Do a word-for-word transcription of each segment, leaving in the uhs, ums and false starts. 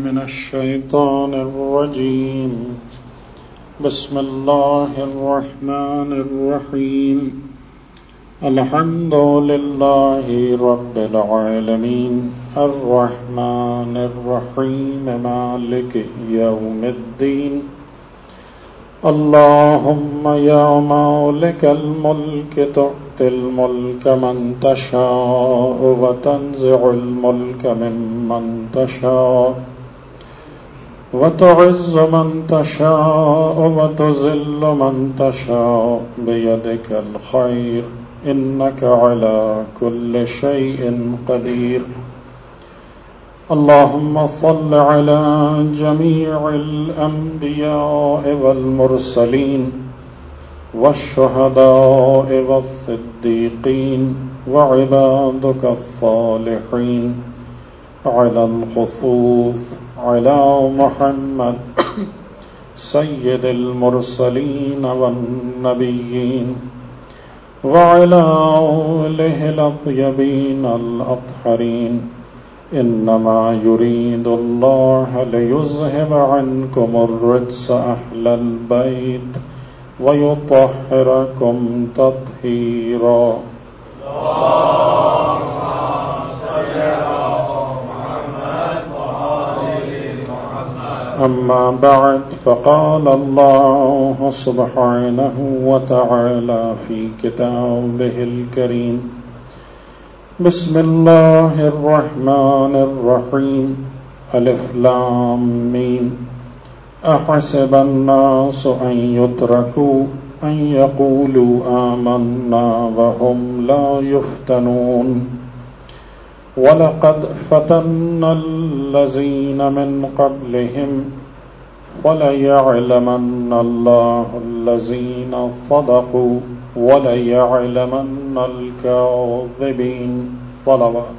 من الشيطان الرجيم. بسم الله الرحمن الرحيم. الحمد لله رب العالمين الرحمن الرحيم مالك يوم الدين. اللهم يا مالك الملك تؤتي الملك من تشاء وتنزع الملك ممن تشاء وتعز من تشاء وتذل من تشاء بيدك الخير إنك على كل شيء قدير. اللهم صل على جميع الأنبياء والمرسلين والشهداء والصديقين وعبادك الصالحين على الخصوص على محمد سيد المرسلين والنبيين وعلى آله الطيبين الأطهرين. إنما يريد الله ليذهب عنكم الرجس أهل البيت ويطهركم تطهيرا. أما بعد، فقال الله سبحانه وتعالى في كتابه الكريم: بسم الله الرحمن الرحيم. ألف لام ميم. أحسب الناس أن يتركوا أن يقولوا آمنا وهم لا يفتنون. ولقد فتنا الذين من قبلهم فليعلمن الله الذين صدقوا وَلَيَعْلَمَنَّ الْكَاذِبِينَ. صلوات.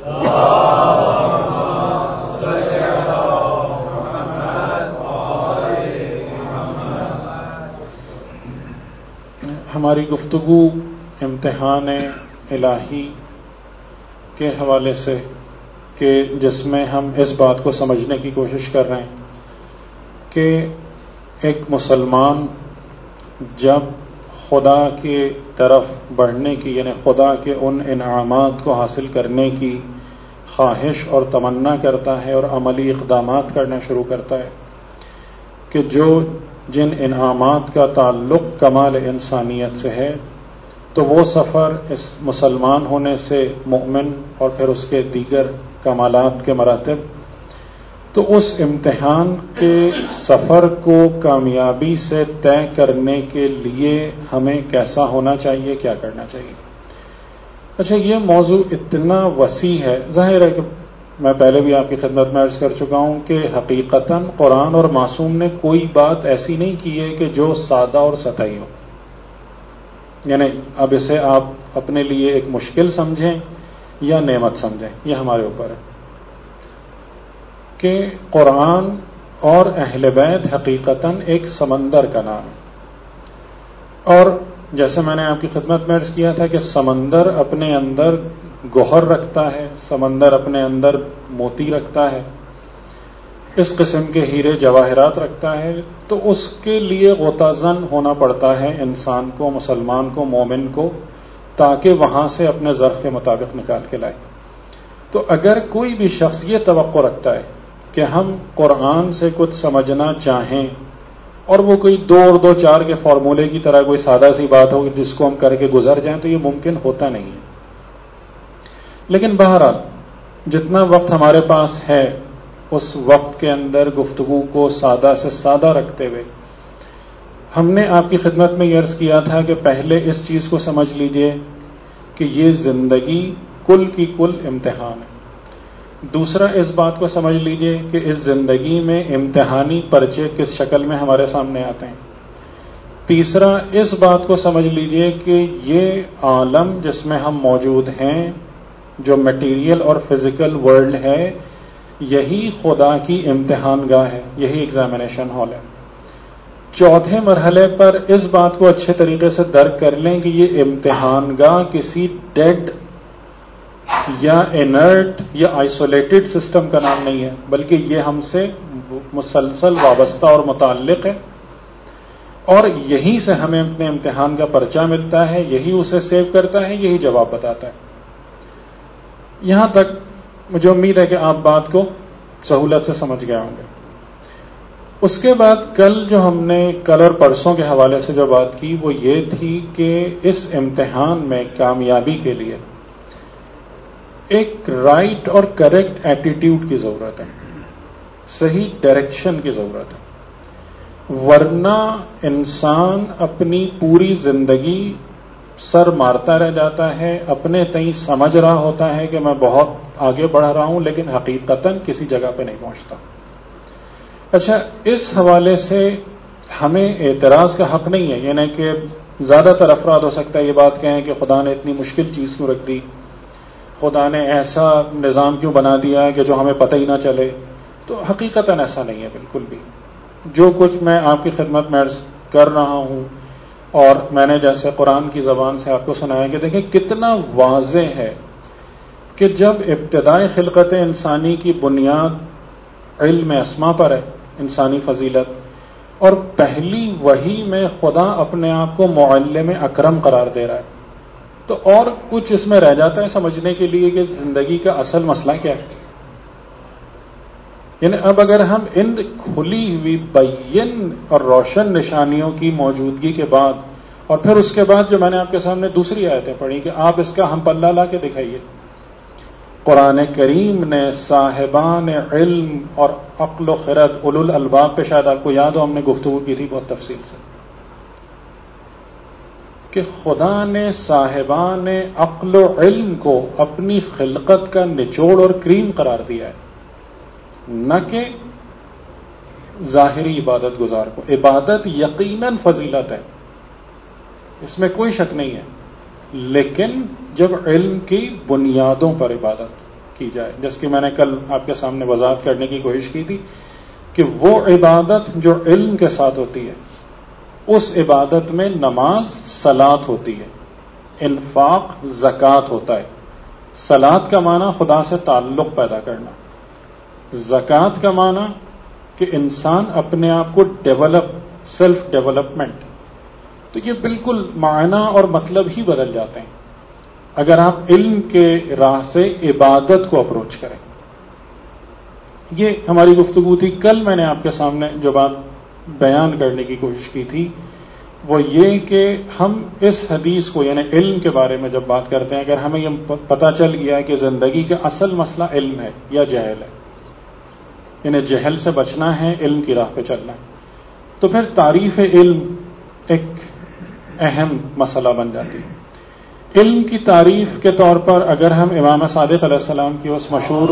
ہماری گفتگو امتحان الہی کے حوالے سے کہ جس میں ہم اس بات کو سمجھنے کی کوشش کر رہے ہیں کہ ایک مسلمان جب خدا کی طرف بڑھنے کی، یعنی خدا کے ان انعامات کو حاصل کرنے کی خواہش اور تمنا کرتا ہے اور عملی اقدامات کرنا شروع کرتا ہے، کہ جو جن انعامات کا تعلق کمال انسانیت سے ہے، تو وہ سفر اس مسلمان ہونے سے مومن اور پھر اس کے دیگر کمالات کے مراتب، تو اس امتحان کے سفر کو کامیابی سے طے کرنے کے لیے ہمیں کیسا ہونا چاہیے، کیا کرنا چاہیے. اچھا، یہ موضوع اتنا وسیع ہے. ظاہر ہے کہ میں پہلے بھی آپ کی خدمت میں عرض کر چکا ہوں کہ حقیقتاً قرآن اور معصوم نے کوئی بات ایسی نہیں کی ہے کہ جو سادہ اور سطحی ہو. یعنی اب اسے آپ اپنے لیے ایک مشکل سمجھیں یا نعمت سمجھیں، یہ ہمارے اوپر ہے. کہ قرآن اور اہل بیت حقیقتاً ایک سمندر کا نام ہے، اور جیسے میں نے آپ کی خدمت میں عرض کیا تھا کہ سمندر اپنے اندر گوہر رکھتا ہے، سمندر اپنے اندر موتی رکھتا ہے، اس قسم کے ہیرے جواہرات رکھتا ہے. تو اس کے لیے غوطہ زن ہونا پڑتا ہے انسان کو، مسلمان کو، مومن کو، تاکہ وہاں سے اپنے ظرف کے مطابق نکال کے لائے. تو اگر کوئی بھی شخص یہ توقع رکھتا ہے کہ ہم قرآن سے کچھ سمجھنا چاہیں اور وہ کوئی دو اور دو چار کے فارمولے کی طرح کوئی سادہ سی بات ہو جس کو ہم کر کے گزر جائیں، تو یہ ممکن ہوتا نہیں ہے. لیکن بہرحال جتنا وقت ہمارے پاس ہے اس وقت کے اندر گفتگو کو سادہ سے سادہ رکھتے ہوئے ہم نے آپ کی خدمت میں یہ عرض کیا تھا کہ پہلے اس چیز کو سمجھ لیجئے کہ یہ زندگی کل کی کل امتحان ہے. دوسرا، اس بات کو سمجھ لیجئے کہ اس زندگی میں امتحانی پرچے کس شکل میں ہمارے سامنے آتے ہیں. تیسرا، اس بات کو سمجھ لیجئے کہ یہ عالم جس میں ہم موجود ہیں، جو میٹیریل اور فزیکل ورلڈ ہے، یہی خدا کی امتحان گاہ ہے، یہی ایگزامینیشن ہال ہے. چوتھے مرحلے پر اس بات کو اچھے طریقے سے درک کر لیں کہ یہ امتحان گاہ کسی ڈیڈ یا انرٹ یا آئسولیٹڈ سسٹم کا نام نہیں ہے، بلکہ یہ ہم سے مسلسل وابستہ اور متعلق ہے، اور یہیں سے ہمیں اپنے امتحان کا پرچہ ملتا ہے، یہی اسے سیو کرتا ہے، یہی جواب بتاتا ہے. یہاں تک مجھے امید ہے کہ آپ بات کو سہولت سے سمجھ گئے ہوں گے. اس کے بعد کل جو ہم نے کل اور پرسوں کے حوالے سے جو بات کی وہ یہ تھی کہ اس امتحان میں کامیابی کے لیے ایک رائٹ اور کریکٹ ایٹیٹیوڈ کی ضرورت ہے، صحیح ڈائریکشن کی ضرورت ہے، ورنہ انسان اپنی پوری زندگی سر مارتا رہ جاتا ہے، اپنے تئیں سمجھ رہا ہوتا ہے کہ میں بہت آگے بڑھ رہا ہوں، لیکن حقیقتاً کسی جگہ پہ نہیں پہنچتا. اچھا، اس حوالے سے ہمیں اعتراض کا حق نہیں ہے، یعنی کہ زیادہ تر افراد ہو سکتا ہے یہ بات کہیں کہ خدا نے اتنی مشکل چیز کیوں رکھ دی، خدا نے ایسا نظام کیوں بنا دیا کہ جو ہمیں پتہ ہی نہ چلے. تو حقیقتاً ایسا نہیں ہے بالکل بھی. جو کچھ میں آپ کی خدمت میں عرض کر رہا ہوں اور میں نے جیسے قرآن کی زبان سے آپ کو سنایا کہ دیکھیں کتنا واضح ہے کہ جب ابتدائی خلقت انسانی کی بنیاد علم اسما پر ہے، انسانی فضیلت، اور پہلی وحی میں خدا اپنے آپ کو معلم اکرم قرار دے رہا ہے، تو اور کچھ اس میں رہ جاتا ہے سمجھنے کے لیے کہ زندگی کا اصل مسئلہ کیا ہے. یعنی اب اگر ہم ان کھلی ہوئی بین اور روشن نشانیوں کی موجودگی کے بعد، اور پھر اس کے بعد جو میں نے آپ کے سامنے دوسری آیتیں پڑھی کہ آپ اس کا ہم پلہ لا کے دکھائیے، قرآن کریم نے صاحبان علم اور عقل و خرد اولو الالباب پہ شاید آپ کو یاد ہو ہم نے گفتگو کی تھی بہت تفصیل سے کہ خدا نے صاحبان عقل و علم کو اپنی خلقت کا نچوڑ اور کریم قرار دیا ہے، نہ کہ ظاہری عبادت گزار کو. عبادت یقیناً فضیلت ہے، اس میں کوئی شک نہیں ہے، لیکن جب علم کی بنیادوں پر عبادت کی جائے، جس کی میں نے کل آپ کے سامنے وضاحت کرنے کی کوشش کی تھی کہ وہ عبادت جو علم کے ساتھ ہوتی ہے، اس عبادت میں نماز صلاۃ ہوتی ہے، انفاق زکوٰۃ ہوتا ہے. صلاۃ کا معنی خدا سے تعلق پیدا کرنا، زکوٰۃ کا معنی کہ انسان اپنے آپ کو ڈیولپ، سیلف ڈیولپمنٹ. تو یہ بالکل معنی اور مطلب ہی بدل جاتے ہیں اگر آپ علم کے راہ سے عبادت کو اپروچ کریں. یہ ہماری گفتگو تھی. کل میں نے آپ کے سامنے جو بات بیان کرنے کی کوشش کی تھی وہ یہ کہ ہم اس حدیث کو یعنی علم کے بارے میں جب بات کرتے ہیں، اگر ہمیں یہ پتہ چل گیا کہ زندگی کا اصل مسئلہ علم ہے یا جہل ہے، یعنی جہل سے بچنا ہے، علم کی راہ پہ چلنا ہے، تو پھر تعریف علم ایک اہم مسئلہ بن جاتی ہے. علم کی تعریف کے طور پر اگر ہم امام صادق علیہ السلام کی اس مشہور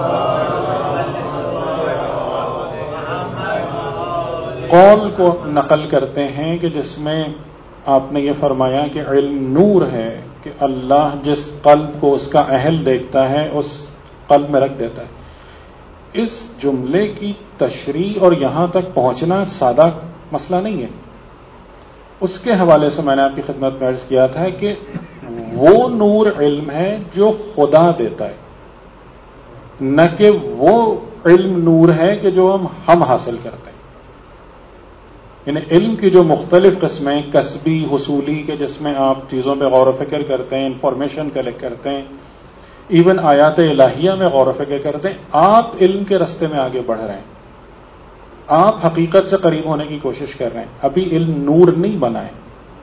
قول کو نقل کرتے ہیں کہ جس میں آپ نے یہ فرمایا کہ علم نور ہے کہ اللہ جس قلب کو اس کا اہل دیکھتا ہے اس قلب میں رکھ دیتا ہے. اس جملے کی تشریح اور یہاں تک پہنچنا سادہ مسئلہ نہیں ہے. اس کے حوالے سے میں نے آپ کی خدمت میں عرض کیا تھا کہ وہ نور علم ہے جو خدا دیتا ہے، نہ کہ وہ علم نور ہے کہ جو ہم ہم حاصل کرتے ہیں. یعنی علم کی جو مختلف قسمیں، کسبی، حصولی، کے جس میں آپ چیزوں پہ غور و فکر کرتے ہیں، انفارمیشن کلیکٹ کرتے ہیں، ایون آیات الہیہ میں غور و فکر کرتے ہیں، آپ علم کے رستے میں آگے بڑھ رہے ہیں، آپ حقیقت سے قریب ہونے کی کوشش کر رہے ہیں. ابھی علم نور نہیں بنا ہے.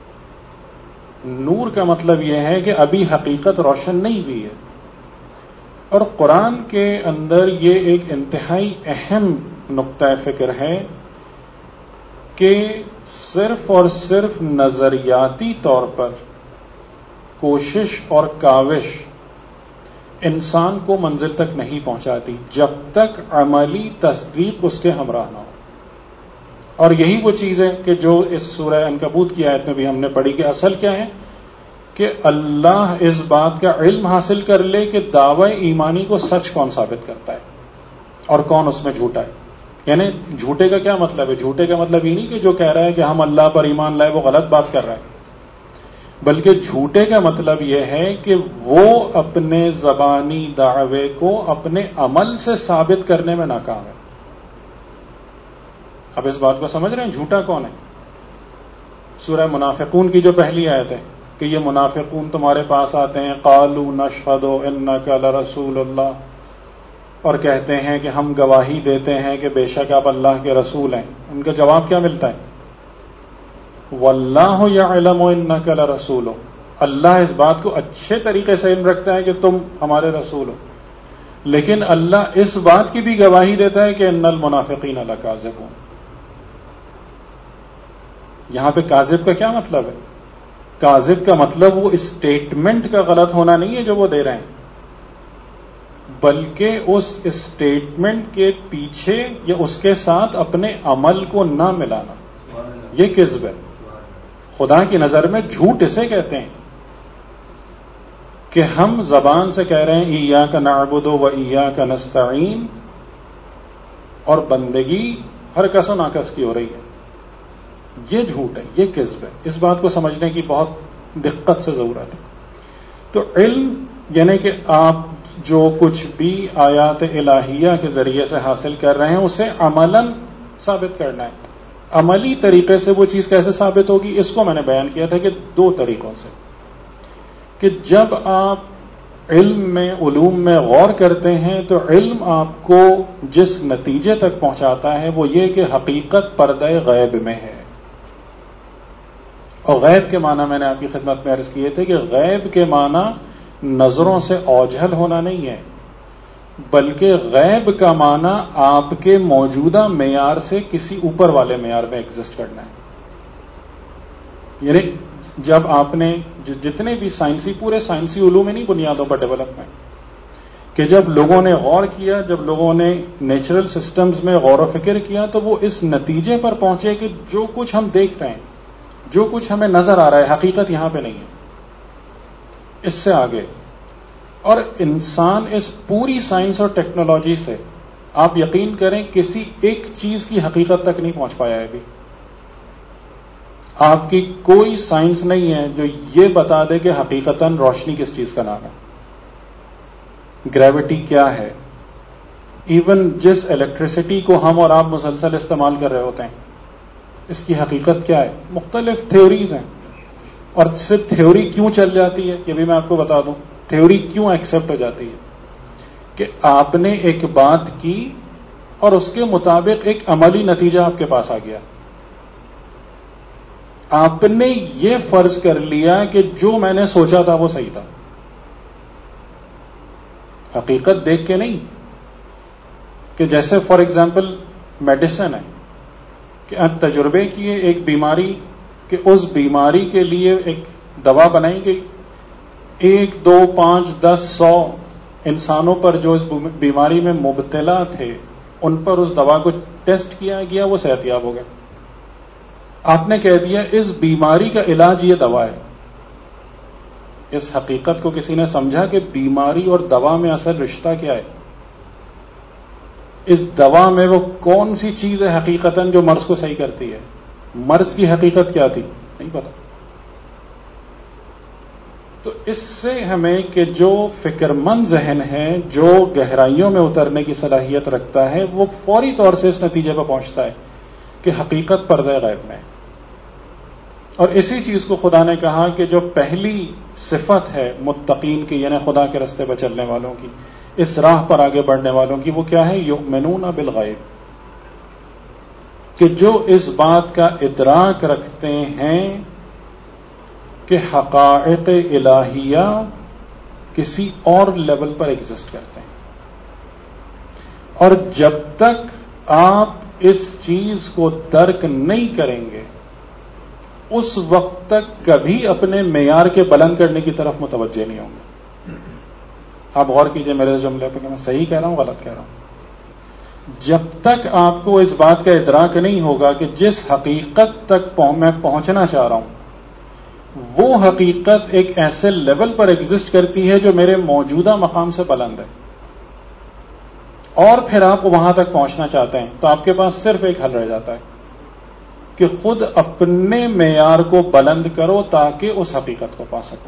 نور کا مطلب یہ ہے کہ ابھی حقیقت روشن نہیں ہوئی ہے. اور قرآن کے اندر یہ ایک انتہائی اہم نقطہ فکر ہے کہ صرف اور صرف نظریاتی طور پر کوشش اور کاوش انسان کو منزل تک نہیں پہنچاتی جب تک عملی تصدیق اس کے ہمراہ نہ ہو. اور یہی وہ چیز ہے کہ جو اس سورہ عنکبوت کی آیت میں بھی ہم نے پڑھی کہ اصل کیا ہے کہ اللہ اس بات کا علم حاصل کر لے کہ دعوی ایمانی کو سچ کون ثابت کرتا ہے اور کون اس میں جھوٹا ہے. یعنی جھوٹے کا کیا مطلب ہے؟ جھوٹے کا مطلب یہ نہیں کہ جو کہہ رہا ہے کہ ہم اللہ پر ایمان لائے وہ غلط بات کر رہا ہے. بلکہ جھوٹے کا مطلب یہ ہے کہ وہ اپنے زبانی دعوے کو اپنے عمل سے ثابت کرنے میں ناکام ہے. اب اس بات کو سمجھ رہے ہیں جھوٹا کون ہے؟ سورہ منافقون کی جو پہلی آیت ہے کہ یہ منافقون تمہارے پاس آتے ہیں قالوا نشہد انک لرسول اللہ، اور کہتے ہیں کہ ہم گواہی دیتے ہیں کہ بے شک آپ اللہ کے رسول ہیں. ان کا جواب کیا ملتا ہے؟ واللہ یعلم انک لرسول، اللہ اس بات کو اچھے طریقے سے علم رکھتا ہے کہ تم ہمارے رسول ہو، لیکن اللہ اس بات کی بھی گواہی دیتا ہے کہ ان المنافقین لکاذبون. یہاں پہ کاذب کا کیا مطلب ہے؟ کاذب کا مطلب وہ اسٹیٹمنٹ کا غلط ہونا نہیں ہے جو وہ دے رہے ہیں، بلکہ اس اسٹیٹمنٹ کے پیچھے یا اس کے ساتھ اپنے عمل کو نہ ملانا، یہ کذب ہے. خدا کی نظر میں جھوٹ اسے کہتے ہیں کہ ہم زبان سے کہہ رہے ہیں ایاک نعبد و ایاک نستعین، اور بندگی ہر کس و ناکس کی ہو رہی ہے. یہ جھوٹ ہے، یہ کذب ہے. اس بات کو سمجھنے کی بہت دقت سے ضرورت ہے. تو علم یعنی کہ آپ جو کچھ بھی آیات الہیہ کے ذریعے سے حاصل کر رہے ہیں اسے عملاً ثابت کرنا ہے. عملی طریقے سے وہ چیز کیسے ثابت ہوگی؟ اس کو میں نے بیان کیا تھا کہ دو طریقوں سے، کہ جب آپ علم میں علوم میں غور کرتے ہیں تو علم آپ کو جس نتیجے تک پہنچاتا ہے وہ یہ کہ حقیقت پردہ غیب میں ہے. اور غیب کے معنی میں نے آپ کی خدمت میں عرض کیے تھے کہ غیب کے معنی نظروں سے اوجھل ہونا نہیں ہے، بلکہ غیب کا معنی آپ کے موجودہ معیار سے کسی اوپر والے معیار میں ایگزسٹ کرنا ہے. یعنی جب آپ نے جتنے بھی سائنسی پورے سائنسی علوم میں نہیں بنیادوں پر ڈیولپ ہیں کہ جب لوگوں نے غور کیا، جب لوگوں نے نیچرل سسٹمز میں غور و فکر کیا تو وہ اس نتیجے پر پہنچے کہ جو کچھ ہم دیکھ رہے ہیں، جو کچھ ہمیں نظر آ رہا ہے، حقیقت یہاں پہ نہیں ہے، اس سے آگے. اور انسان اس پوری سائنس اور ٹیکنالوجی سے آپ یقین کریں کسی ایک چیز کی حقیقت تک نہیں پہنچ پایا ہے ابھی. آپ کی کوئی سائنس نہیں ہے جو یہ بتا دے کہ حقیقتاً روشنی کس چیز کا نام ہے، گریوٹی کیا ہے. ایون جس الیکٹریسٹی کو ہم اور آپ مسلسل استعمال کر رہے ہوتے ہیں اس کی حقیقت کیا ہے؟ مختلف تھیوریز ہیں. اور صرف تھیوری کیوں چل جاتی ہے یہ بھی میں آپ کو بتا دوں. تھیوری کیوں ایکسپٹ ہو جاتی ہے کہ آپ نے ایک بات کی اور اس کے مطابق ایک عملی نتیجہ آپ کے پاس آ گیا. آپ نے یہ فرض کر لیا کہ جو میں نے سوچا تھا وہ صحیح تھا، حقیقت دیکھ کے نہیں. کہ جیسے فار ایگزامپل میڈیسن ہے کہ تجربے کیے ایک بیماری کہ اس بیماری کے لیے ایک دوا بنائی گئی، ایک دو پانچ دس سو انسانوں پر جو اس بیماری میں مبتلا تھے ان پر اس دوا کو ٹیسٹ کیا گیا، وہ صحت یاب ہو گئے. آپ نے کہہ دیا اس بیماری کا علاج یہ دوا ہے. اس حقیقت کو کسی نے سمجھا کہ بیماری اور دوا میں اصل رشتہ کیا ہے؟ اس دوا میں وہ کون سی چیز ہے حقیقتاً جو مرض کو صحیح کرتی ہے؟ مرض کی حقیقت کیا تھی؟ نہیں پتا. تو اس سے ہمیں کہ جو فکر مند ذہن ہے، جو گہرائیوں میں اترنے کی صلاحیت رکھتا ہے، وہ فوری طور سے اس نتیجے پر پہنچتا ہے کہ حقیقت پردہ غیب میں ہے. اور اسی چیز کو خدا نے کہا کہ جو پہلی صفت ہے متقین کی، یعنی خدا کے راستے پر چلنے والوں کی، اس راہ پر آگے بڑھنے والوں کی، وہ کیا ہے؟ یؤمنون بالغیب، کہ جو اس بات کا ادراک رکھتے ہیں کہ حقائق الہیہ کسی اور لیول پر ایگزسٹ کرتے ہیں. اور جب تک آپ اس چیز کو درک نہیں کریں گے اس وقت تک کبھی اپنے معیار کے بلند کرنے کی طرف متوجہ نہیں ہوں گے. آپ غور کیجئے میرے جملے پہ کہ میں صحیح کہہ رہا ہوں غلط کہہ رہا ہوں. جب تک آپ کو اس بات کا ادراک نہیں ہوگا کہ جس حقیقت تک میں پہنچنا چاہ رہا ہوں وہ حقیقت ایک ایسے لیول پر ایگزسٹ کرتی ہے جو میرے موجودہ مقام سے بلند ہے، اور پھر آپ وہاں تک پہنچنا چاہتے ہیں، تو آپ کے پاس صرف ایک حل رہ جاتا ہے کہ خود اپنے معیار کو بلند کرو تاکہ اس حقیقت کو پا سکو.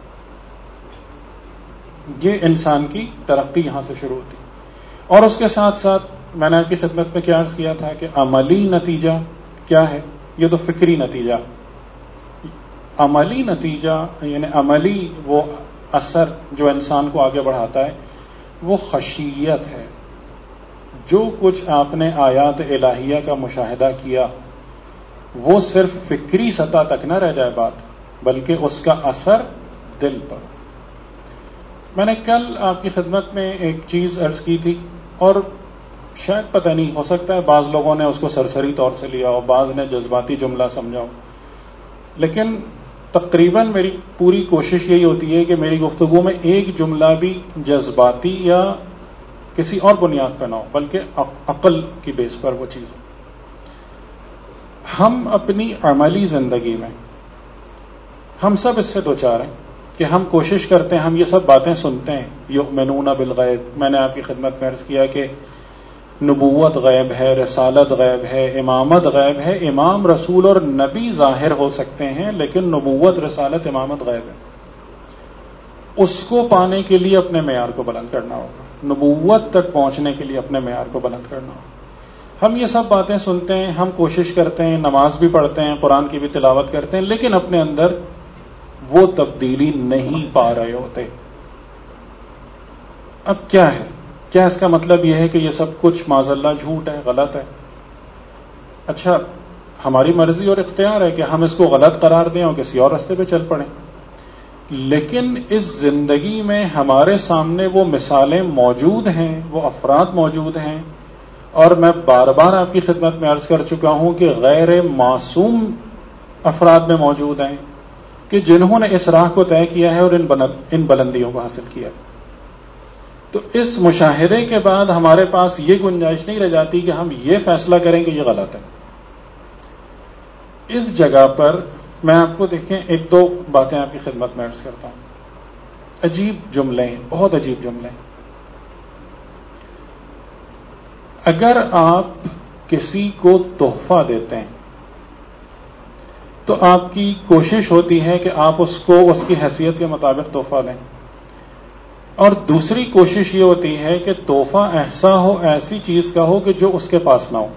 یہ انسان کی ترقی یہاں سے شروع ہوتی. اور اس کے ساتھ ساتھ میں نے آپ کی خدمت میں کیا عرض کیا تھا کہ عملی نتیجہ کیا ہے؟ یہ تو فکری نتیجہ. عملی نتیجہ یعنی عملی وہ اثر جو انسان کو آگے بڑھاتا ہے وہ خشیت ہے. جو کچھ آپ نے آیات الہیہ کا مشاہدہ کیا وہ صرف فکری سطح تک نہ رہ جائے بات، بلکہ اس کا اثر دل پر. میں نے کل آپ کی خدمت میں ایک چیز عرض کی تھی اور شاید پتہ نہیں، ہو سکتا ہے بعض لوگوں نے اس کو سرسری طور سے لیا ہو، بعض نے جذباتی جملہ سمجھا ہو، لیکن تقریباً میری پوری کوشش یہی ہوتی ہے کہ میری گفتگو میں ایک جملہ بھی جذباتی یا کسی اور بنیاد پہ نہ ہو، بلکہ عقل کی بیس پر وہ چیز ہو. ہم اپنی عملی زندگی میں ہم سب اس سے دوچار ہیں کہ ہم کوشش کرتے ہیں، ہم یہ سب باتیں سنتے ہیں، یؤمنون بالغیب. میں نے آپ کی خدمت میں عرض کیا کہ نبوت غیب ہے، رسالت غیب ہے، امامت غیب ہے. امام، رسول اور نبی ظاہر ہو سکتے ہیں لیکن نبوت، رسالت، امامت غیب ہے. اس کو پانے کے لیے اپنے معیار کو بلند کرنا ہوگا، نبوت تک پہنچنے کے لیے اپنے معیار کو بلند کرنا ہوگا. ہم یہ سب باتیں سنتے ہیں، ہم کوشش کرتے ہیں، نماز بھی پڑھتے ہیں، قرآن کی بھی تلاوت کرتے ہیں، لیکن اپنے اندر وہ تبدیلی نہیں پا رہے ہوتے. اب کیا ہے؟ کیا اس کا مطلب یہ ہے کہ یہ سب کچھ معاذ اللہ جھوٹ ہے، غلط ہے؟ اچھا، ہماری مرضی اور اختیار ہے کہ ہم اس کو غلط قرار دیں اور کسی اور راستے پہ چل پڑیں، لیکن اس زندگی میں ہمارے سامنے وہ مثالیں موجود ہیں، وہ افراد موجود ہیں، اور میں بار بار آپ کی خدمت میں عرض کر چکا ہوں کہ غیر معصوم افراد میں موجود ہیں کہ جنہوں نے اس راہ کو طے کیا ہے اور ان بلندیوں کو حاصل کیا. تو اس مشاہدے کے بعد ہمارے پاس یہ گنجائش نہیں رہ جاتی کہ ہم یہ فیصلہ کریں کہ یہ غلط ہے. اس جگہ پر میں آپ کو دیکھیں ایک دو باتیں آپ کی خدمت میں عرض کرتا ہوں. عجیب جملے، بہت عجیب جملے. اگر آپ کسی کو تحفہ دیتے ہیں تو آپ کی کوشش ہوتی ہے کہ آپ اس کو اس کی حیثیت کے مطابق تحفہ دیں، اور دوسری کوشش یہ ہوتی ہے کہ تحفہ ایسا ہو، ایسی چیز کا ہو کہ جو اس کے پاس نہ ہو.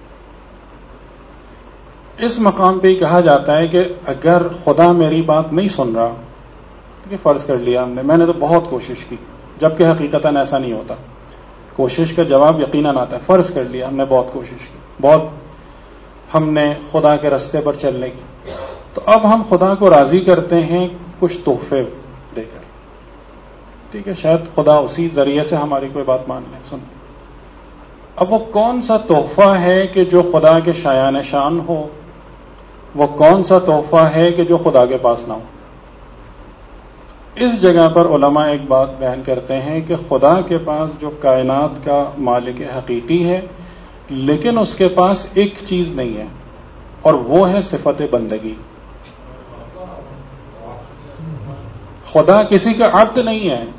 اس مقام پہ ہی کہا جاتا ہے کہ اگر خدا میری بات نہیں سن رہا، کہ فرض کر لیا ہم نے، میں نے تو بہت کوشش کی، جبکہ حقیقتاً ایسا نہیں ہوتا. کوشش کا جواب یقیناً آتا ہے. فرض کر لیا ہم نے بہت کوشش کی، بہت ہم نے خدا کے راستے پر چلنے کی، تو اب ہم خدا کو راضی کرتے ہیں کچھ تحفے دے کر. ٹھیک ہے، شاید خدا اسی ذریعے سے ہماری کوئی بات مان لے. سن، اب وہ کون سا تحفہ ہے کہ جو خدا کے شایان شان ہو؟ وہ کون سا تحفہ ہے کہ جو خدا کے پاس نہ ہو؟ اس جگہ پر علماء ایک بات بیان کرتے ہیں کہ خدا کے پاس جو کائنات کا مالک حقیقی ہے، لیکن اس کے پاس ایک چیز نہیں ہے، اور وہ ہے صفت بندگی. خدا کسی کا عبد نہیں ہے،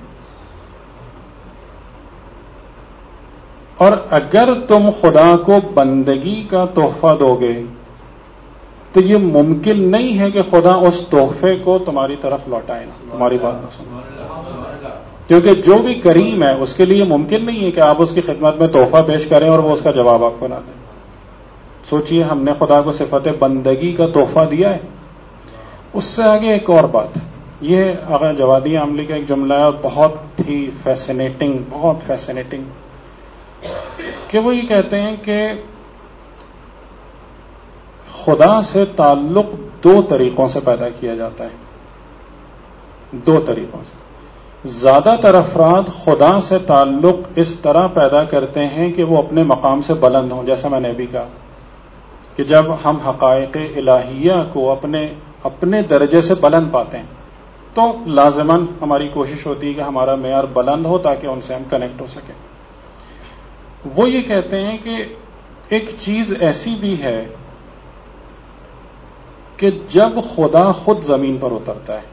اور اگر تم خدا کو بندگی کا تحفہ دو گے تو یہ ممکن نہیں ہے کہ خدا اس تحفے کو تمہاری طرف لوٹائے نا، تمہاری بات نہ سنو. کیونکہ جو بھی کریم ہے اس کے لیے ممکن نہیں ہے کہ آپ اس کی خدمت میں تحفہ پیش کریں اور وہ اس کا جواب آپ کو نہ دیں. سوچئے، ہم نے خدا کو صفت بندگی کا تحفہ دیا ہے. اس سے آگے ایک اور بات، یہ آقا جوادی عاملی کا ایک جملہ ہے، بہت ہی فیسنیٹنگ، بہت فیسنیٹنگ، کہ وہ یہ کہتے ہیں کہ خدا سے تعلق دو طریقوں سے پیدا کیا جاتا ہے. دو طریقوں سے. زیادہ تر افراد خدا سے تعلق اس طرح پیدا کرتے ہیں کہ وہ اپنے مقام سے بلند ہوں، جیسا میں نے بھی کہا کہ جب ہم حقائق الہیہ کو اپنے اپنے درجے سے بلند پاتے ہیں تو لازماً ہماری کوشش ہوتی ہے کہ ہمارا معیار بلند ہو تاکہ ان سے ہم کنیکٹ ہو سکیں. وہ یہ کہتے ہیں کہ ایک چیز ایسی بھی ہے کہ جب خدا خود زمین پر اترتا ہے،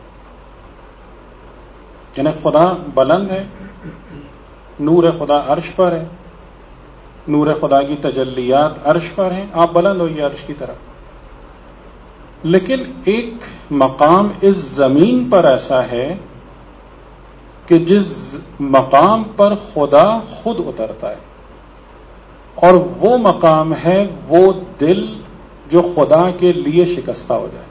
یعنی خدا بلند ہے، نور خدا عرش پر ہے، نور خدا کی تجلیات عرش پر ہیں، آپ بلند ہوئیے عرش کی طرف. لیکن ایک مقام اس زمین پر ایسا ہے کہ جس مقام پر خدا خود اترتا ہے، اور وہ مقام ہے وہ دل جو خدا کے لیے شکستہ ہو جائے.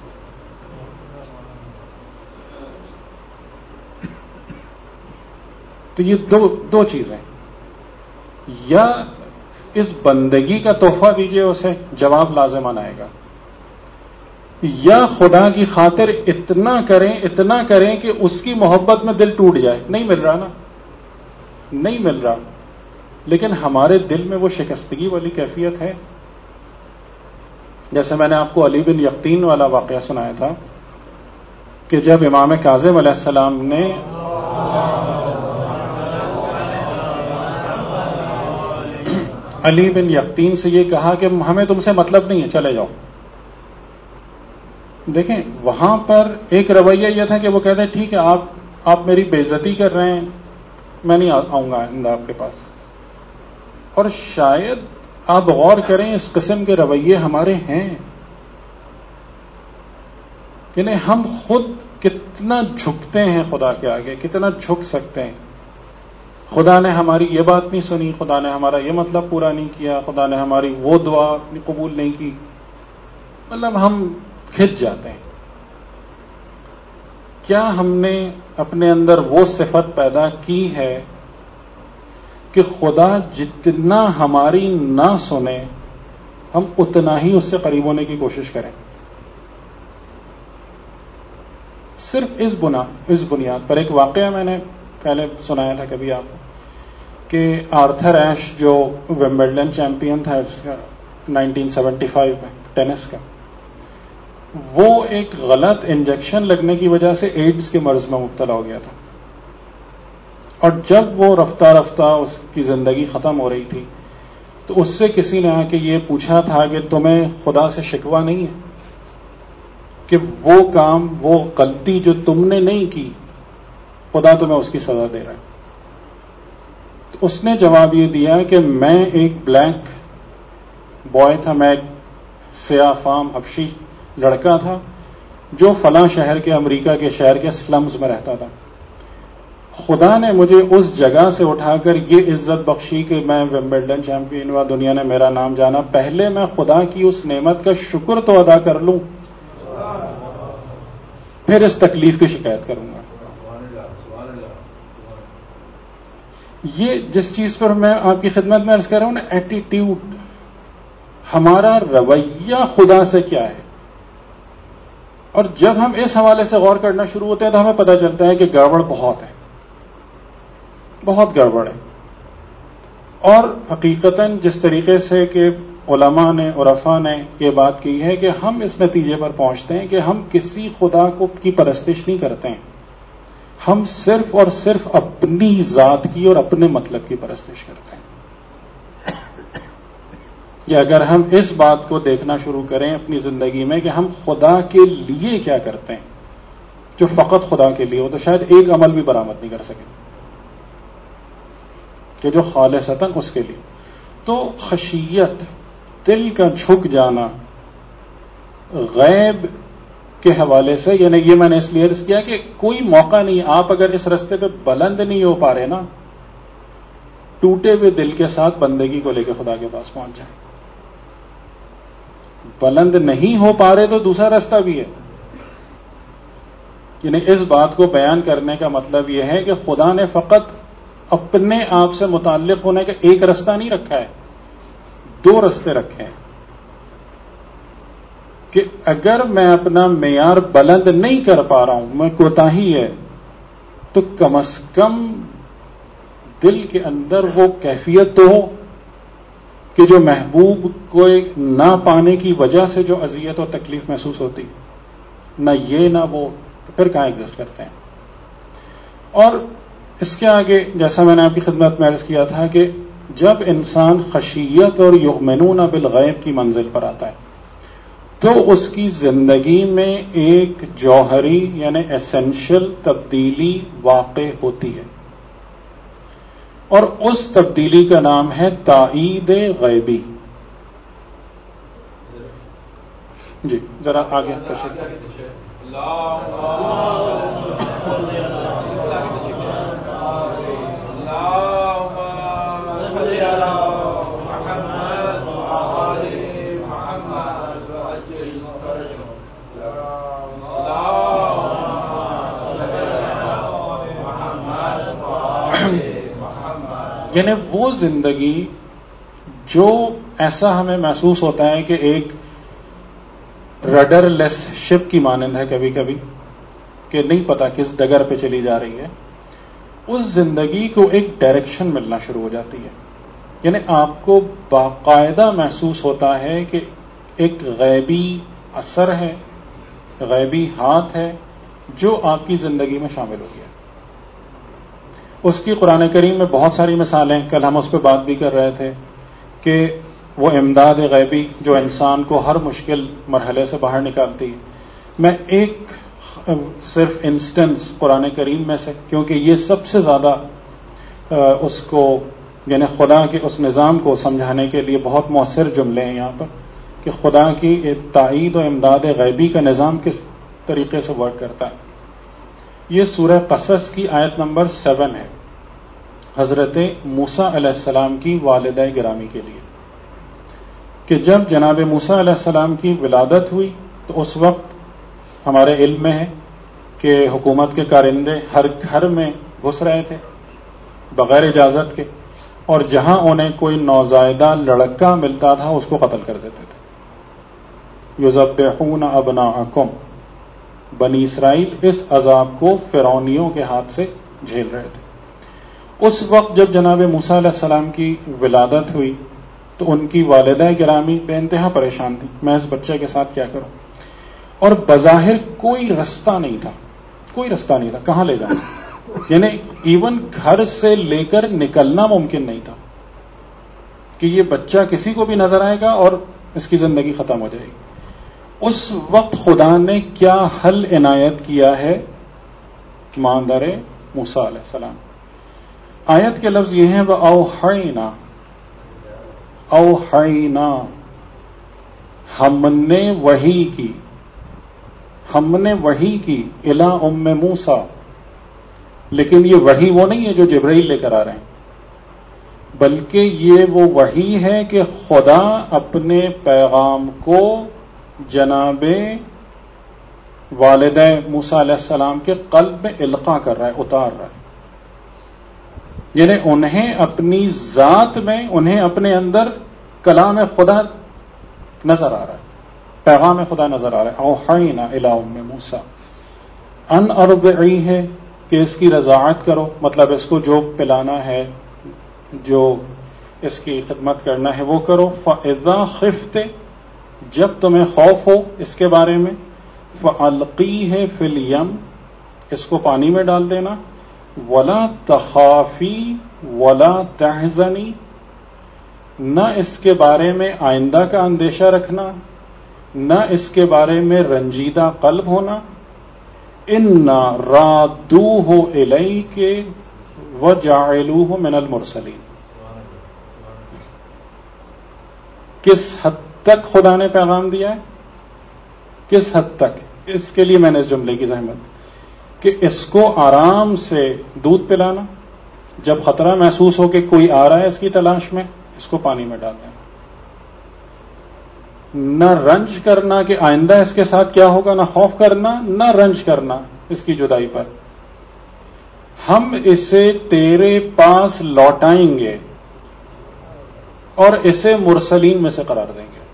تو یہ دو دو چیزیں، یا اس بندگی کا تحفہ دیجئے اسے، جواب لازمان آئے گا، یا خدا کی خاطر اتنا کریں اتنا کریں کہ اس کی محبت میں دل ٹوٹ جائے. نہیں مل رہا نا، نہیں مل رہا. لیکن ہمارے دل میں وہ شکستگی والی کیفیت ہے. جیسے میں نے آپ کو علی بن یقطین والا واقعہ سنایا تھا کہ جب امام کاظم علیہ السلام نے علی بن یقطین سے یہ کہا کہ ہمیں تم سے مطلب نہیں ہے، چلے جاؤ. دیکھیں وہاں پر ایک رویہ یہ تھا کہ وہ کہتے ہیں ٹھیک ہے، آپ آپ میری بے عزتی کر رہے ہیں، میں نہیں آؤں گا آئندہ آپ کے پاس. اور شاید آپ غور کریں اس قسم کے رویے ہمارے ہیں، یعنی ہم خود کتنا جھکتے ہیں خدا کے آگے، کتنا جھک سکتے ہیں. خدا نے ہماری یہ بات نہیں سنی، خدا نے ہمارا یہ مطلب پورا نہیں کیا، خدا نے ہماری وہ دعا قبول نہیں کی، مطلب ہم کھچ جاتے ہیں. کیا ہم نے اپنے اندر وہ صفت پیدا کی ہے کہ خدا جتنا ہماری نہ سنے ہم اتنا ہی اس سے قریب ہونے کی کوشش کریں؟ صرف اس بنا اس بنیاد پر ایک واقعہ میں نے پہلے سنایا تھا کبھی آپ کو کہ آرتھر ایش جو ومبلڈن چیمپئن تھا اس کا نائنٹین سیونٹی فائیو میں ٹینس کا، وہ ایک غلط انجیکشن لگنے کی وجہ سے ایڈز کے مرض میں مبتلا ہو گیا تھا. اور جب وہ رفتہ رفتہ اس کی زندگی ختم ہو رہی تھی تو اس سے کسی نے آ کے یہ پوچھا تھا کہ تمہیں خدا سے شکوہ نہیں ہے کہ وہ کام، وہ غلطی جو تم نے نہیں کی خدا تمہیں اس کی سزا دے رہا ہے؟ تو اس نے جواب یہ دیا کہ میں ایک بلیک بوائے تھا، میں ایک سیاہ فام حبشی لڑکا تھا جو فلاں شہر کے، امریکہ کے شہر کے سلمز میں رہتا تھا. خدا نے مجھے اس جگہ سے اٹھا کر یہ عزت بخشی کہ میں ومبلڈن چیمپئن ہوا، دنیا نے میرا نام جانا. پہلے میں خدا کی اس نعمت کا شکر تو ادا کر لوں، پھر اس تکلیف کی شکایت کروں گا. یہ جس چیز پر میں آپ کی خدمت میں عرض کر رہا ہوں نا، ایٹیٹیوڈ، ہمارا رویہ خدا سے کیا ہے. اور جب ہم اس حوالے سے غور کرنا شروع ہوتے ہیں تو ہمیں پتہ چلتا ہے کہ گڑبڑ بہت ہے، بہت گڑبڑ ہے. اور حقیقتاً جس طریقے سے کہ علماء نے، عرفاء نے یہ بات کی ہے کہ ہم اس نتیجے پر پہنچتے ہیں کہ ہم کسی خدا کو کی پرستش نہیں کرتے ہیں، ہم صرف اور صرف اپنی ذات کی اور اپنے مطلب کی پرستش کرتے ہیں. کہ اگر ہم اس بات کو دیکھنا شروع کریں اپنی زندگی میں کہ ہم خدا کے لیے کیا کرتے ہیں جو فقط خدا کے لیے ہو، تو شاید ایک عمل بھی برآمد نہیں کر سکیں کہ جو خالصتاً اس کے لیے. تو خشیت، دل کا جھک جانا غیب کے حوالے سے، یعنی یہ میں نے اس لیے عرض کیا کہ کوئی موقع نہیں، آپ اگر اس رستے پہ بلند نہیں ہو پا رہے نا، ٹوٹے ہوئے دل کے ساتھ بندگی کو لے کے خدا کے پاس پہنچ جائیں. بلند نہیں ہو پا رہے تو دوسرا راستہ بھی ہے. یعنی اس بات کو بیان کرنے کا مطلب یہ ہے کہ خدا نے فقط اپنے آپ سے متعلق ہونے کا ایک راستہ نہیں رکھا ہے، دو راستے رکھے ہیں. کہ اگر میں اپنا معیار بلند نہیں کر پا رہا ہوں، میں کوتاہی ہے، تو کم از کم دل کے اندر وہ کیفیت تو ہو کہ جو محبوب کو نہ پانے کی وجہ سے جو اذیت اور تکلیف محسوس ہوتی، نہ یہ نہ وہ، تو پھر کہاں ایگزسٹ کرتے ہیں. اور اس کے آگے جیسا میں نے آپ کی خدمت میں عرض کیا تھا کہ جب انسان خشیت اور یؤمنون بالغیب کی منزل پر آتا ہے تو اس کی زندگی میں ایک جوہری یعنی ایسنشل تبدیلی واقع ہوتی ہے، اور اس تبدیلی کا نام ہے تائید غیبی. جی ذرا آگے تشریف یعنی وہ زندگی جو ایسا ہمیں محسوس ہوتا ہے کہ ایک رڈر لیس شپ کی مانند ہے کبھی کبھی کہ نہیں پتا کس ڈگر پہ چلی جا رہی ہے، اس زندگی کو ایک ڈائریکشن ملنا شروع ہو جاتی ہے. یعنی آپ کو باقاعدہ محسوس ہوتا ہے کہ ایک غیبی اثر ہے، غیبی ہاتھ ہے جو آپ کی زندگی میں شامل ہو گیا. اس کی قرآن کریم میں بہت ساری مثالیں، کل ہم اس پہ بات بھی کر رہے تھے کہ وہ امداد غیبی جو انسان کو ہر مشکل مرحلے سے باہر نکالتی ہے. میں ایک صرف انسٹنس قرآن کریم میں سے، کیونکہ یہ سب سے زیادہ اس کو یعنی خدا کے اس نظام کو سمجھانے کے لیے بہت مؤثر جملے ہیں یہاں پر کہ خدا کی تائید و امداد غیبی کا نظام کس طریقے سے ورک کرتا ہے. یہ سورہ قصص کی آیت نمبر سیون ہے، حضرت موسیٰ علیہ السلام کی والدہ گرامی کے لیے، کہ جب جناب موسیٰ علیہ السلام کی ولادت ہوئی تو اس وقت ہمارے علم میں ہے کہ حکومت کے کارندے ہر گھر میں گھس رہے تھے بغیر اجازت کے، اور جہاں انہیں کوئی نوزائیدہ لڑکا ملتا تھا اس کو قتل کر دیتے تھے. یذبحون ابناءکم، بنی اسرائیل اس عذاب کو فرعونیوں کے ہاتھ سے جھیل رہے تھے. اس وقت جب جناب موسیٰ علیہ السلام کی ولادت ہوئی تو ان کی والدہ گرامی بے انتہا پریشان تھی، میں اس بچے کے ساتھ کیا کروں، اور بظاہر کوئی رستہ نہیں تھا، کوئی رستہ نہیں تھا کہاں لے جانا. یعنی ایون گھر سے لے کر نکلنا ممکن نہیں تھا کہ یہ بچہ کسی کو بھی نظر آئے گا اور اس کی زندگی ختم ہو جائے گی. اس وقت خدا نے کیا حل عنایت کیا ہے ماندار موسیٰ علیہ السلام. آیت کے لفظ یہ ہیں وَأَوْحَيْنَا، اوحینا، ہم نے وحی کی، ہم نے وحی کی الی ام موسیٰ. لیکن یہ وحی وہ نہیں ہے جو جبرائیل لے کر آ رہے ہیں، بلکہ یہ وہ وحی ہے کہ خدا اپنے پیغام کو جناب والدہ موسیٰ علیہ السلام کے قلب میں القاء کر رہا ہے، اتار رہا ہے. یعنی انہیں اپنی ذات میں، انہیں اپنے اندر کلام خدا نظر آ رہا ہے، پیغام خدا نظر آ رہا ہے. اوحینا الی ام موسیٰ ان ارضعیہ، کہ اس کی رضاعت کرو، مطلب اس کو جو پلانا ہے، جو اس کی خدمت کرنا ہے وہ کرو. فاذا خفت، جب تمہیں خوف ہو اس کے بارے میں، فالقیہ فی الیم، اس کو پانی میں ڈال دینا. ولا تخافی ولا تحزنی، نہ اس کے بارے میں آئندہ کا اندیشہ رکھنا، نہ اس کے بارے میں رنجیدہ قلب ہونا. انا رادوہ الیک وجعلوہ من المرسلین. کس حد تک خدا نے پیغام دیا ہے، کس حد تک، اس کے لیے میں نے اس جملے کی زحمت کہ اس کو آرام سے دودھ پلانا، جب خطرہ محسوس ہو کہ کوئی آ رہا ہے اس کی تلاش میں، اس کو پانی میں ڈال دینا. نہ رنج کرنا کہ آئندہ اس کے ساتھ کیا ہوگا، نہ خوف کرنا، نہ رنج کرنا اس کی جدائی پر. ہم اسے تیرے پاس لوٹائیں گے اور اسے مرسلین میں سے قرار دیں گے.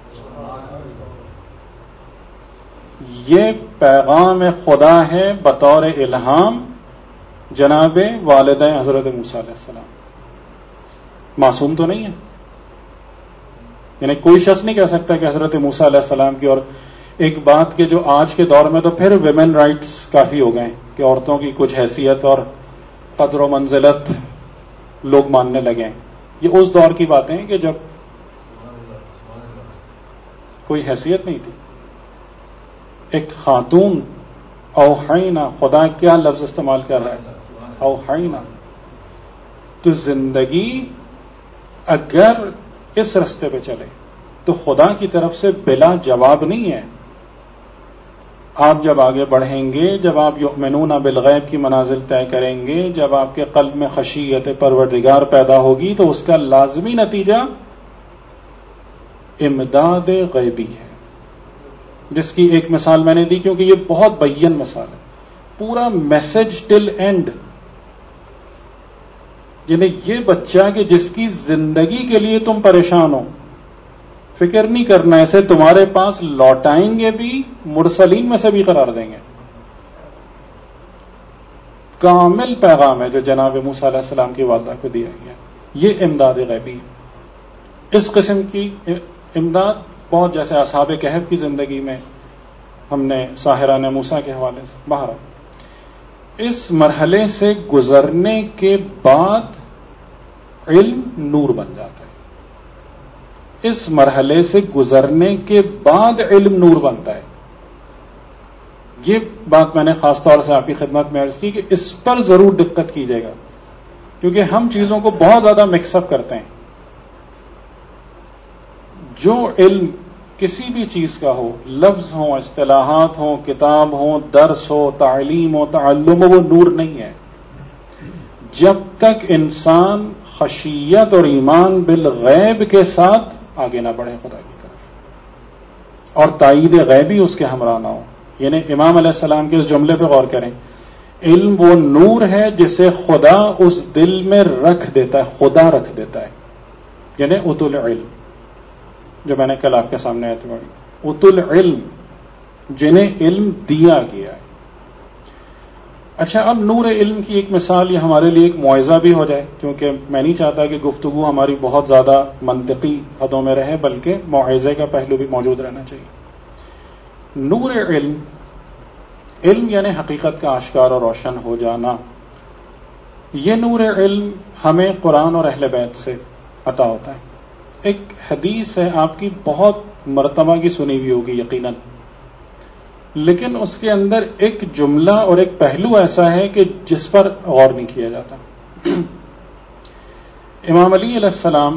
یہ پیغام خدا ہے بطور الہام جناب والدہ حضرت موسیٰ علیہ السلام. معصوم تو نہیں ہے، یعنی کوئی شخص نہیں کہہ سکتا کہ حضرت موسیٰ علیہ السلام کی. اور ایک بات کہ جو آج کے دور میں تو پھر ویمن رائٹس کافی ہو گئے کہ عورتوں کی کچھ حیثیت اور قدر و منزلت لوگ ماننے لگے ہیں. یہ اس دور کی باتیں ہیں کہ جب کوئی حیثیت نہیں تھی. ایک خاتون، اوحینا، خدا کیا لفظ استعمال کر رہا ہے، اوحینا. تو زندگی اگر اس رستے پہ چلے تو خدا کی طرف سے بلا جواب نہیں ہے آپ جب آگے بڑھیں گے، جب آپ یؤمنون بالغیب کی منازل طے کریں گے، جب آپ کے قلب میں خشیت پروردگار پیدا ہوگی، تو اس کا لازمی نتیجہ امداد غیبی ہے، جس کی ایک مثال میں نے دی کیونکہ یہ بہت بین مثال ہے. پورا میسج ٹل اینڈ، یعنی یہ بچہ کہ جس کی زندگی کے لیے تم پریشان ہو، فکر نہیں کرنا، ایسے تمہارے پاس لوٹائیں گے بھی، مرسلین میں سے بھی قرار دیں گے. کامل پیغام ہے جو جناب موسیٰ علیہ السلام کی والدہ کو دیا گیا. یہ امداد غیبی ہے. اس قسم کی امداد بہت، جیسے اصحاب کہف کی زندگی میں ہم نے ساحران موسیٰ کے حوالے سے باہر، اس مرحلے سے گزرنے کے بعد علم نور بن جاتا ہے. اس مرحلے سے گزرنے کے بعد علم نور بنتا ہے. یہ بات میں نے خاص طور سے آپ کی خدمت میں عرض کی کہ اس پر ضرور دقت کیجیے گا، کیونکہ ہم چیزوں کو بہت زیادہ مکس اپ کرتے ہیں. جو علم کسی بھی چیز کا ہو، لفظ ہوں، اصطلاحات ہوں، کتاب ہوں، درس ہو، تعلیم ہو، تعلم ہو، وہ نور نہیں ہے جب تک انسان خشیت اور ایمان بالغیب کے ساتھ آگے نہ بڑھے خدا کی طرف، اور تائید غیبی اس کے ہمراہ نہ ہو. یعنی امام علیہ السلام کے اس جملے پہ غور کریں، علم وہ نور ہے جسے خدا اس دل میں رکھ دیتا ہے، خدا رکھ دیتا ہے. یعنی ات العلم، جو میں نے کل آپ کے سامنے آیت پڑھی، ات العلم، جنہیں علم دیا گیا ہے. اچھا، اب نور علم کی ایک مثال یہ ہمارے لیے ایک معجزہ بھی ہو جائے، کیونکہ میں نہیں چاہتا کہ گفتگو ہماری بہت زیادہ منطقی حدوں میں رہے، بلکہ معجزے کا پہلو بھی موجود رہنا چاہیے. نور علم، علم یعنی حقیقت کا آشکار اور روشن ہو جانا. یہ نور علم ہمیں قرآن اور اہل بیت سے عطا ہوتا ہے. ایک حدیث ہے، آپ کی بہت مرتبہ کی سنی ہوئی ہوگی یقیناً، لیکن اس کے اندر ایک جملہ اور ایک پہلو ایسا ہے کہ جس پر غور نہیں کیا جاتا. امام علی علیہ السلام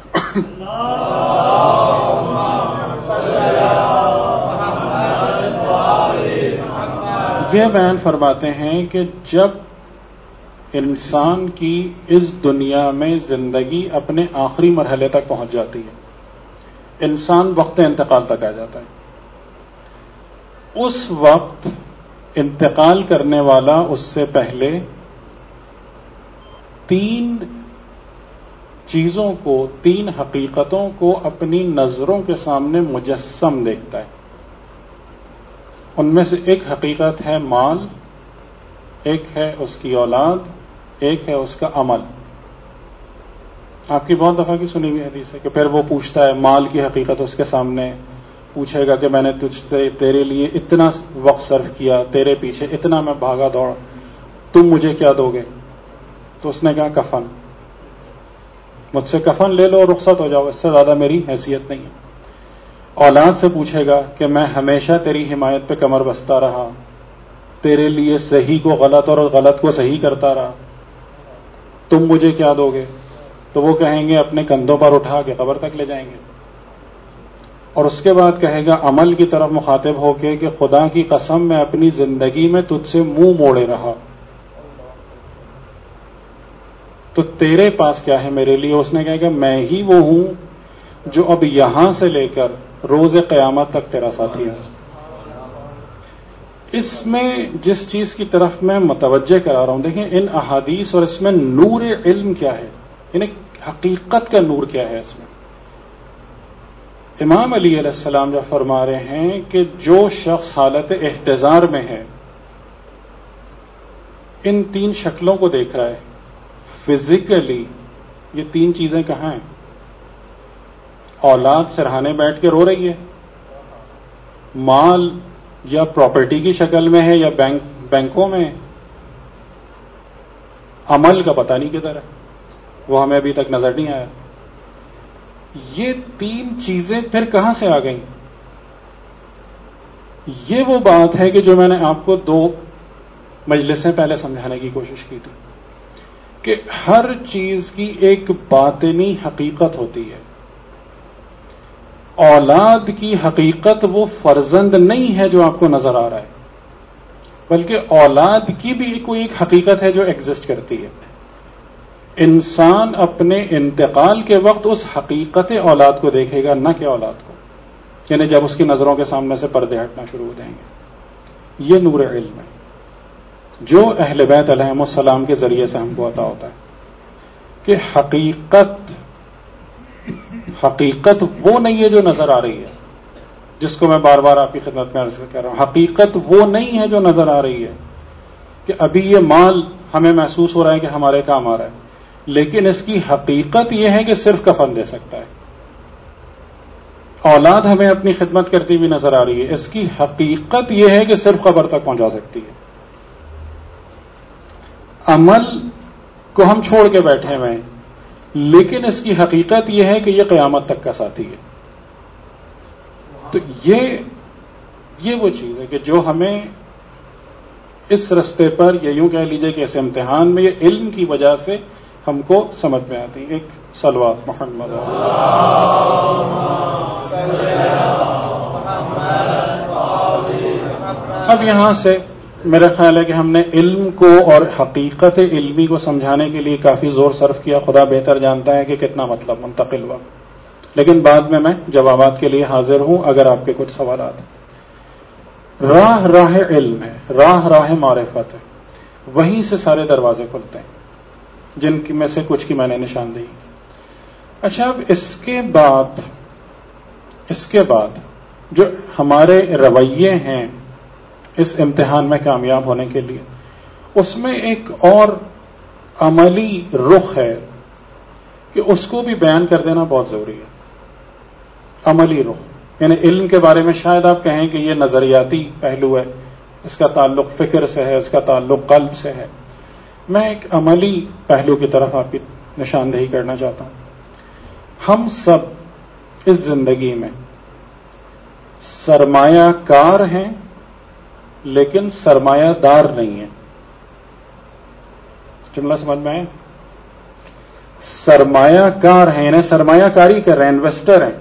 یہ بیان فرماتے ہیں کہ جب انسان کی اس دنیا میں زندگی اپنے آخری مرحلے تک پہنچ جاتی ہے، انسان وقت انتقال تک آ جاتا ہے، اس وقت انتقال کرنے والا اس سے پہلے تین چیزوں کو، تین حقیقتوں کو اپنی نظروں کے سامنے مجسم دیکھتا ہے. ان میں سے ایک حقیقت ہے مال، ایک ہے اس کی اولاد، ایک ہے اس کا عمل. آپ کی بہت دفعہ کی سنی ہوئی حدیث ہے کہ پھر وہ پوچھتا ہے، مال کی حقیقت اس کے سامنے پوچھے گا کہ میں نے تجھ سے تیرے لیے اتنا وقت صرف کیا، تیرے پیچھے اتنا میں بھاگا دوڑا، تم مجھے کیا دو گے؟ تو اس نے کہا کفن، مجھ سے کفن لے لو اور رخصت ہو جاؤ، اس سے زیادہ میری حیثیت نہیں ہے. اولاد سے پوچھے گا کہ میں ہمیشہ تیری حمایت پہ کمر بستہ رہا، تیرے لیے صحیح کو غلط اور غلط کو صحیح کرتا رہا، تم مجھے کیا دو گے؟ تو وہ کہیں گے اپنے کندھوں پر اٹھا کے قبر تک لے جائیں گے. اور اس کے بعد کہے گا عمل کی طرف مخاطب ہو کے کہ خدا کی قسم میں اپنی زندگی میں تجھ سے منہ موڑے رہا، تو تیرے پاس کیا ہے میرے لیے؟ اس نے کہا کہ میں ہی وہ ہوں جو اب یہاں سے لے کر روز قیامت تک تیرا ساتھی ہوں. اس میں جس چیز کی طرف میں متوجہ کرا رہا ہوں، دیکھیں ان احادیث اور اس میں نور علم کیا ہے، یعنی حقیقت کا نور کیا ہے. اس میں امام علی علیہ السلام جو فرما رہے ہیں کہ جو شخص حالت احتضار میں ہے، ان تین شکلوں کو دیکھ رہا ہے فزیکلی، یہ تین چیزیں کہاں ہیں؟ اولاد سرہانے بیٹھ کے رو رہی ہے، مال یا پراپرٹی کی شکل میں ہے یا بینک بینکوں میں، عمل کا پتہ نہیں کدھر ہے، وہ ہمیں ابھی تک نظر نہیں آیا. یہ تین چیزیں پھر کہاں سے آ گئیں؟ یہ وہ بات ہے کہ جو میں نے آپ کو دو مجلسیں پہلے سمجھانے کی کوشش کی تھی کہ ہر چیز کی ایک باطنی حقیقت ہوتی ہے. اولاد کی حقیقت وہ فرزند نہیں ہے جو آپ کو نظر آ رہا ہے، بلکہ اولاد کی بھی کوئی ایک حقیقت ہے جو ایگزسٹ کرتی ہے. انسان اپنے انتقال کے وقت اس حقیقت اولاد کو دیکھے گا، نہ کہ اولاد کو، یعنی جب اس کی نظروں کے سامنے سے پردے ہٹنا شروع ہو جائیں گے. یہ نور علم ہے جو اہل بیت علیہم السلام کے ذریعے سے ہم کو عطا ہوتا ہے کہ حقیقت حقیقت وہ نہیں ہے جو نظر آ رہی ہے، جس کو میں بار بار آپ کی خدمت میں عرض کر رہا ہوں. حقیقت وہ نہیں ہے جو نظر آ رہی ہے کہ ابھی یہ مال ہمیں محسوس ہو رہا ہے کہ ہمارے کام آ رہا ہے، لیکن اس کی حقیقت یہ ہے کہ صرف کفن دے سکتا ہے. اولاد ہمیں اپنی خدمت کرتی ہوئی نظر آ رہی ہے، اس کی حقیقت یہ ہے کہ صرف قبر تک پہنچا سکتی ہے. عمل کو ہم چھوڑ کے بیٹھے ہوئے ہیں، لیکن اس کی حقیقت یہ ہے کہ یہ قیامت تک کا ساتھی ہے. تو یہ یہ وہ چیز ہے کہ جو ہمیں اس رستے پر، یا یوں کہہ لیجئے کہ اس امتحان میں، یہ علم کی وجہ سے ہم کو سمجھ میں آتی ہے. ایک صلوات محمد. اب یہاں سے میرا خیال ہے کہ ہم نے علم کو اور حقیقت علمی کو سمجھانے کے لیے کافی زور صرف کیا. خدا بہتر جانتا ہے کہ کتنا مطلب منتقل ہوا، لیکن بعد میں میں جوابات کے لیے حاضر ہوں اگر آپ کے کچھ سوالات ہیں. راہ راہ علم ہے، راہ راہ معرفت ہے، وہیں سے سارے دروازے کھلتے ہیں جن کی میں سے کچھ کی میں نے نشاندہی کی. اچھا، اب اس کے بعد اس کے بعد جو ہمارے رویے ہیں اس امتحان میں کامیاب ہونے کے لیے، اس میں ایک اور عملی رخ ہے کہ اس کو بھی بیان کر دینا بہت ضروری ہے. عملی رخ یعنی علم کے بارے میں شاید آپ کہیں کہ یہ نظریاتی پہلو ہے، اس کا تعلق فکر سے ہے، اس کا تعلق قلب سے ہے. میں ایک عملی پہلو کی طرف آپ کی نشاندہی کرنا چاہتا ہوں. ہم سب اس زندگی میں سرمایہ کار ہیں لیکن سرمایہ دار نہیں ہیں. جملہ سمجھ میں آئے؟ سرمایہ کار ہیں یعنی سرمایہ کاری کر رہے ہیں، انویسٹر ہیں،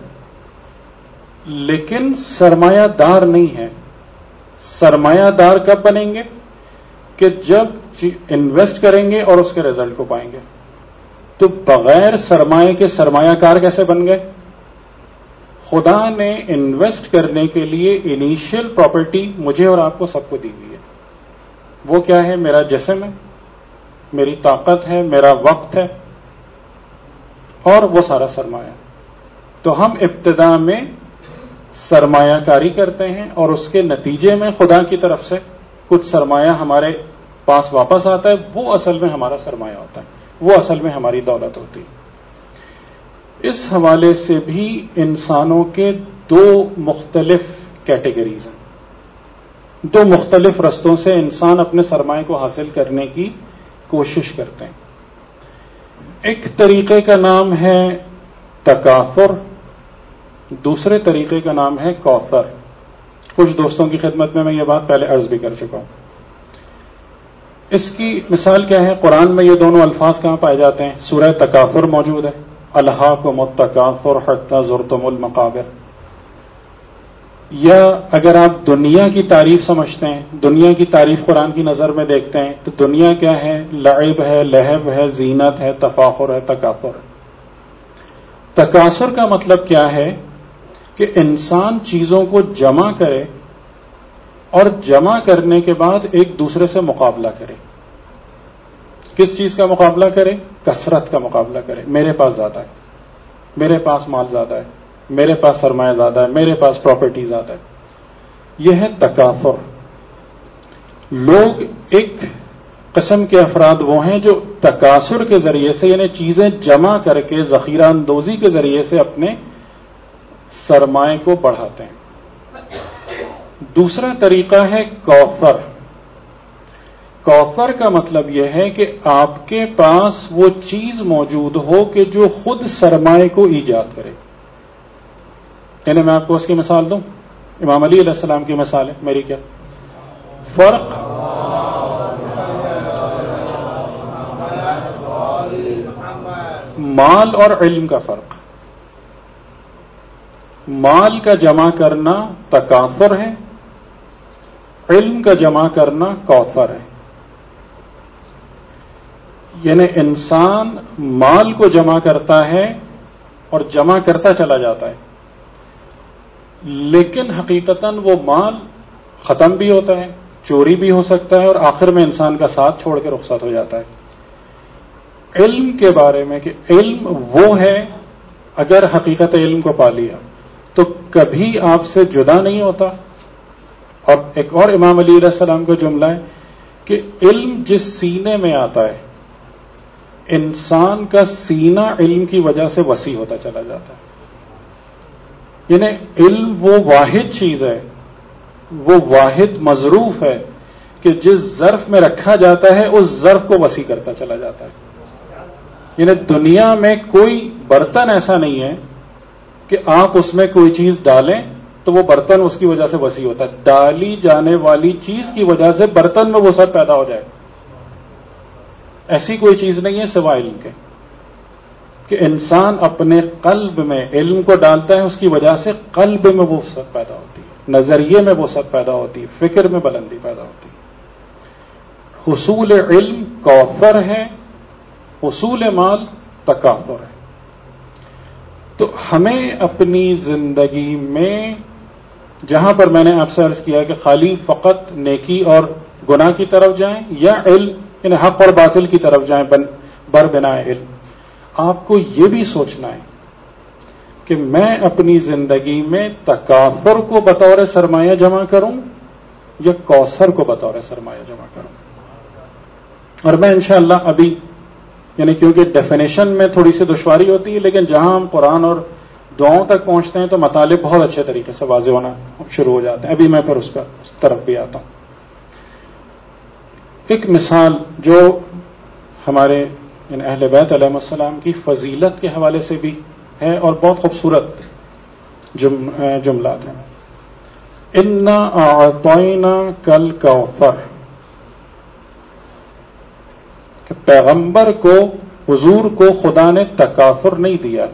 لیکن سرمایہ دار نہیں ہے. سرمایہ دار کب بنیں گے؟ کہ جب انویسٹ کریں گے اور اس کے رزلٹ کو پائیں گے. تو بغیر سرمایہ کے سرمایہ کار کیسے بن گئے؟ خدا نے انویسٹ کرنے کے لیے انیشیل پراپرٹی مجھے اور آپ کو سب کو دی ہوئی ہے. وہ کیا ہے؟ میرا جسم ہے، میری طاقت ہے، میرا وقت ہے، اور وہ سارا سرمایہ. تو ہم ابتدا میں سرمایہ کاری کرتے ہیں اور اس کے نتیجے میں خدا کی طرف سے کچھ سرمایہ ہمارے پاس واپس آتا ہے. وہ اصل میں ہمارا سرمایہ ہوتا ہے، وہ اصل میں ہماری دولت ہوتی ہے. اس حوالے سے بھی انسانوں کے دو مختلف کیٹیگریز ہیں. دو مختلف رستوں سے انسان اپنے سرمایہ کو حاصل کرنے کی کوشش کرتے ہیں. ایک طریقے کا نام ہے تکاثر، دوسرے طریقے کا نام ہے کوثر. کچھ دوستوں کی خدمت میں میں یہ بات پہلے عرض بھی کر چکا ہوں. اس کی مثال کیا ہے؟ قرآن میں یہ دونوں الفاظ کہاں پائے جاتے ہیں؟ سورہ تکاثر موجود ہے، الہاکم التکاثر حتی زرتم المقابر. یا اگر آپ دنیا کی تعریف سمجھتے ہیں، دنیا کی تعریف قرآن کی نظر میں دیکھتے ہیں تو دنیا کیا ہے؟ لعب ہے، لہب ہے، زینت ہے، تفاخر ہے، تکاثر ہے. تکاثر کا مطلب کیا ہے؟ کہ انسان چیزوں کو جمع کرے اور جمع کرنے کے بعد ایک دوسرے سے مقابلہ کرے. کس چیز کا مقابلہ کرے؟ کثرت کا مقابلہ کرے. میرے پاس زیادہ ہے، میرے پاس مال زیادہ ہے، میرے پاس سرمایہ زیادہ ہے، میرے پاس پراپرٹی زیادہ ہے. یہ ہے تکاثر. لوگ ایک قسم کے افراد وہ ہیں جو تکاثر کے ذریعے سے یعنی چیزیں جمع کر کے ذخیرہ اندوزی کے ذریعے سے اپنے سرمایہ کو بڑھاتے ہیں. دوسرا طریقہ ہے کوثر. کوثر کا مطلب یہ ہے کہ آپ کے پاس وہ چیز موجود ہو کہ جو خود سرمایہ کو ایجاد کرے. یعنی میں آپ کو اس کی مثال دوں، امام علی علیہ السلام کی مثال ہے میری. کیا فرق مال اور علم کا فرق؟ مال کا جمع کرنا تکاثر ہے، علم کا جمع کرنا کوثر ہے. یعنی انسان مال کو جمع کرتا ہے اور جمع کرتا چلا جاتا ہے، لیکن حقیقتاً وہ مال ختم بھی ہوتا ہے، چوری بھی ہو سکتا ہے، اور آخر میں انسان کا ساتھ چھوڑ کے رخصت ہو جاتا ہے. علم کے بارے میں کہ علم وہ ہے، اگر حقیقت علم کو پا لیا تو کبھی آپ سے جدا نہیں ہوتا. اور ایک اور امام علی علیہ السلام کا جملہ ہے کہ علم جس سینے میں آتا ہے، انسان کا سینہ علم کی وجہ سے وسیع ہوتا چلا جاتا ہے. یعنی علم وہ واحد چیز ہے، وہ واحد مظروف ہے کہ جس ظرف میں رکھا جاتا ہے اس ظرف کو وسیع کرتا چلا جاتا ہے. یعنی دنیا میں کوئی برتن ایسا نہیں ہے کہ آپ اس میں کوئی چیز ڈالیں تو وہ برتن اس کی وجہ سے وسیع ہوتا ہے. ڈالی جانے والی چیز کی وجہ سے برتن میں وہ سب پیدا ہو جائے. ایسی کوئی چیز نہیں ہے سوائے علم کے کہ انسان اپنے قلب میں علم کو ڈالتا ہے، اس کی وجہ سے قلب میں وہ سب پیدا ہوتی ہے، نظریے میں وہ سب پیدا ہوتی ہے، فکر میں بلندی پیدا ہوتی ہے. حصول علم کوثر ہے، حصول مال تکاثر ہے. تو ہمیں اپنی زندگی میں جہاں پر میں نے آپ سے عرض کیا کہ خالی فقط نیکی اور گناہ کی طرف جائیں یا علم یعنی حق اور باطل کی طرف جائیں بر بنا علم، آپ کو یہ بھی سوچنا ہے کہ میں اپنی زندگی میں تکاثر کو بطور سرمایہ جمع کروں یا کوثر کو بطور سرمایہ جمع کروں. اور میں انشاءاللہ ابھی یعنی کیونکہ ڈیفینیشن میں تھوڑی سی دشواری ہوتی ہے، لیکن جہاں ہم قرآن اور دعاؤں تک پہنچتے ہیں تو مطالب بہت اچھے طریقے سے واضح ہونا شروع ہو جاتے ہیں. ابھی میں پھر اس پر اس طرف بھی آتا ہوں. ایک مثال جو ہمارے یعنی اہل بیت علیہ السلام کی فضیلت کے حوالے سے بھی ہے اور بہت خوبصورت جملات ہیں. انا اعطینا کل کوثر، کہ پیغمبر کو حضور کو خدا نے تکاثر نہیں دیا.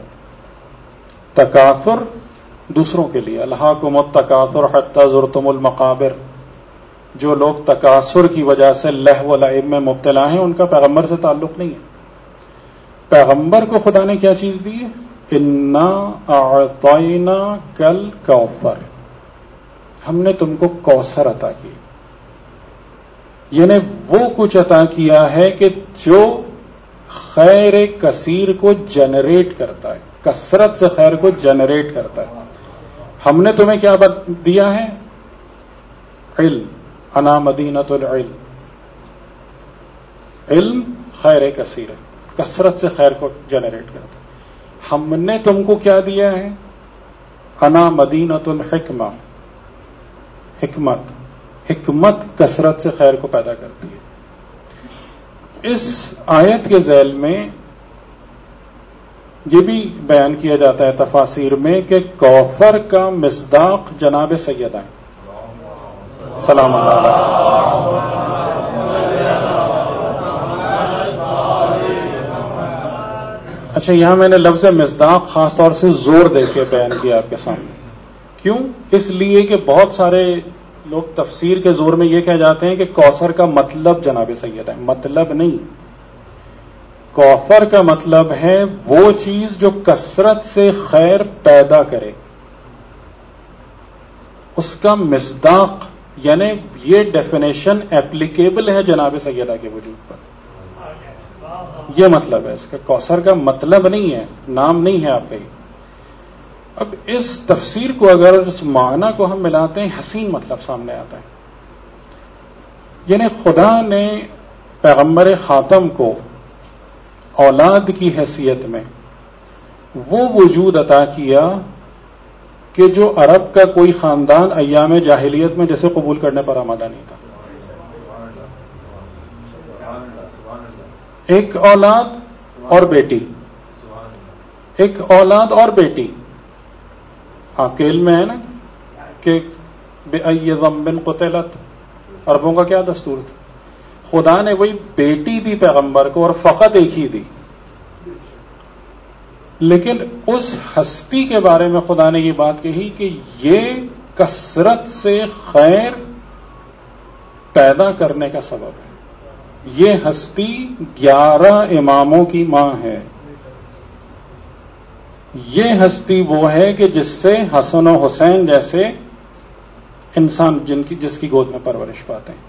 تکاثر دوسروں کے لیے، الہاکم التکاثر حتی زرتم المقابر. جو لوگ تکاثر کی وجہ سے لہو و لعب میں مبتلا ہیں ان کا پیغمبر سے تعلق نہیں ہے. پیغمبر کو خدا نے کیا چیز دی ہے؟ انا اعطینا کل کوثر، ہم نے تم کو کوثر عطا کی. یعنی وہ کچھ عطا کیا ہے کہ جو خیر کثیر کو جنریٹ کرتا ہے، کثرت سے خیر کو جنریٹ کرتا ہے. ہم نے تمہیں کیا دیا ہے؟ علم. انا مدینۃ العلم. علم خیر کثیر ہے، کثرت سے خیر کو جنریٹ کرتا ہے. ہم نے تم کو کیا دیا ہے؟ انا مدینۃ الحکمہ. حکمت حکمت کثرت سے خیر کو پیدا کرتی ہے. اس آیت کے ذیل میں یہ بھی بیان کیا جاتا ہے تفاسیر میں کہ کوثر کا مصداق جناب سیدہ ہیں سلام اللہ علیہ. اچھا، یہاں میں نے لفظ مصداق خاص طور سے زور دے کے بیان کیا آپ کے سامنے. کیوں؟ اس لیے کہ بہت سارے لوگ تفسیر کے زور میں یہ کہہ جاتے ہیں کہ کوثر کا مطلب جناب سیدہ ہے. مطلب نہیں، کوثر کا مطلب ہے وہ چیز جو کثرت سے خیر پیدا کرے، اس کا مصداق. یعنی یہ ڈیفینیشن ایپلیکیبل ہے جناب سیدہ کے وجود پر. یہ مطلب ہے اس کا. کوثر کا مطلب نہیں ہے، نام نہیں ہے آپ کا. اب اس تفسیر کو اگر اس معنی کو ہم ملاتے ہیں، حسین مطلب سامنے آتا ہے. یعنی خدا نے پیغمبر خاتم کو اولاد کی حیثیت میں وہ وجود عطا کیا کہ جو عرب کا کوئی خاندان ایام جاہلیت میں جیسے قبول کرنے پر آمادہ نہیں تھا. ایک اولاد اور بیٹی، ایک اولاد اور بیٹی. آپ کے علم میں ہے نا کہ بِأَيِّ ذَنبٍ قُتِلَتْ، عربوں کا کیا دستور تھا؟ خدا نے وہی بیٹی دی پیغمبر کو اور فقط ایک ہی دی. لیکن اس ہستی کے بارے میں خدا نے یہ بات کہی کہ یہ کثرت سے خیر پیدا کرنے کا سبب ہے. یہ ہستی گیارہ اماموں کی ماں ہے. یہ ہستی وہ ہے کہ جس سے حسن و حسین جیسے انسان جن کی جس کی گود میں پرورش پاتے ہیں.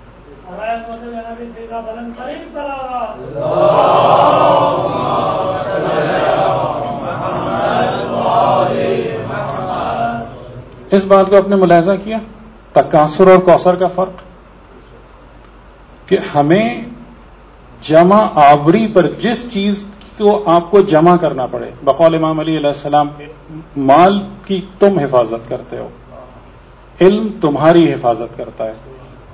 اس بات کو آپ نے ملاحظہ کیا تکاثر اور کوثر کا فرق کہ ہمیں جمع آوری پر جس چیز کو آپ کو جمع کرنا پڑے. بقول امام علی علیہ السلام مال کی تم حفاظت کرتے ہو, علم تمہاری حفاظت کرتا ہے.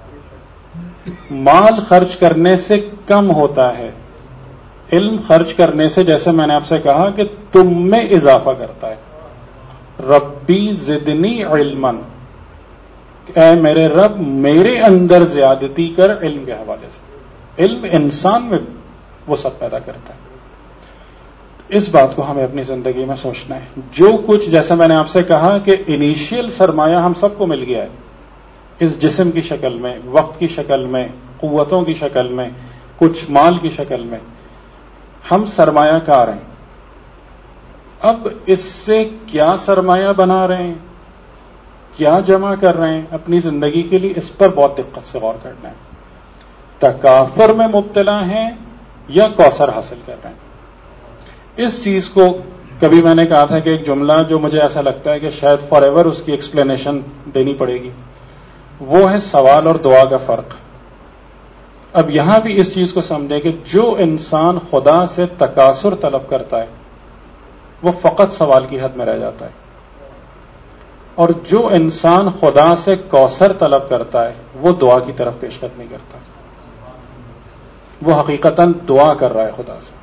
مال خرچ کرنے سے کم ہوتا ہے, علم خرچ کرنے سے جیسے میں نے آپ سے کہا کہ تم میں اضافہ کرتا ہے. ربی زدنی علما, اے میرے رب میرے اندر زیادتی کر علم کے حوالے سے. علم انسان میں وہ سب پیدا کرتا ہے. اس بات کو ہمیں اپنی زندگی میں سوچنا ہے. جو کچھ جیسا میں نے آپ سے کہا کہ انیشیل سرمایہ ہم سب کو مل گیا ہے اس جسم کی شکل میں, وقت کی شکل میں, قوتوں کی شکل میں, کچھ مال کی شکل میں. ہم سرمایہ کار ہیں. اب اس سے کیا سرمایہ بنا رہے ہیں, کیا جمع کر رہے ہیں اپنی زندگی کے لیے, اس پر بہت دقت سے غور کرنا ہے. تکاثر میں مبتلا ہیں یا کوثر حاصل کر رہے ہیں. اس چیز کو کبھی میں نے کہا تھا کہ ایک جملہ جو مجھے ایسا لگتا ہے کہ شاید فار ایور اس کی ایکسپلینیشن دینی پڑے گی, وہ ہے سوال اور دعا کا فرق. اب یہاں بھی اس چیز کو سمجھیں کہ جو انسان خدا سے تکاثر طلب کرتا ہے وہ فقط سوال کی حد میں رہ جاتا ہے, اور جو انسان خدا سے کوثر طلب کرتا ہے وہ دعا کی طرف پیش قدمی کرتا ہے. وہ حقیقتاً دعا کر رہا ہے خدا سے.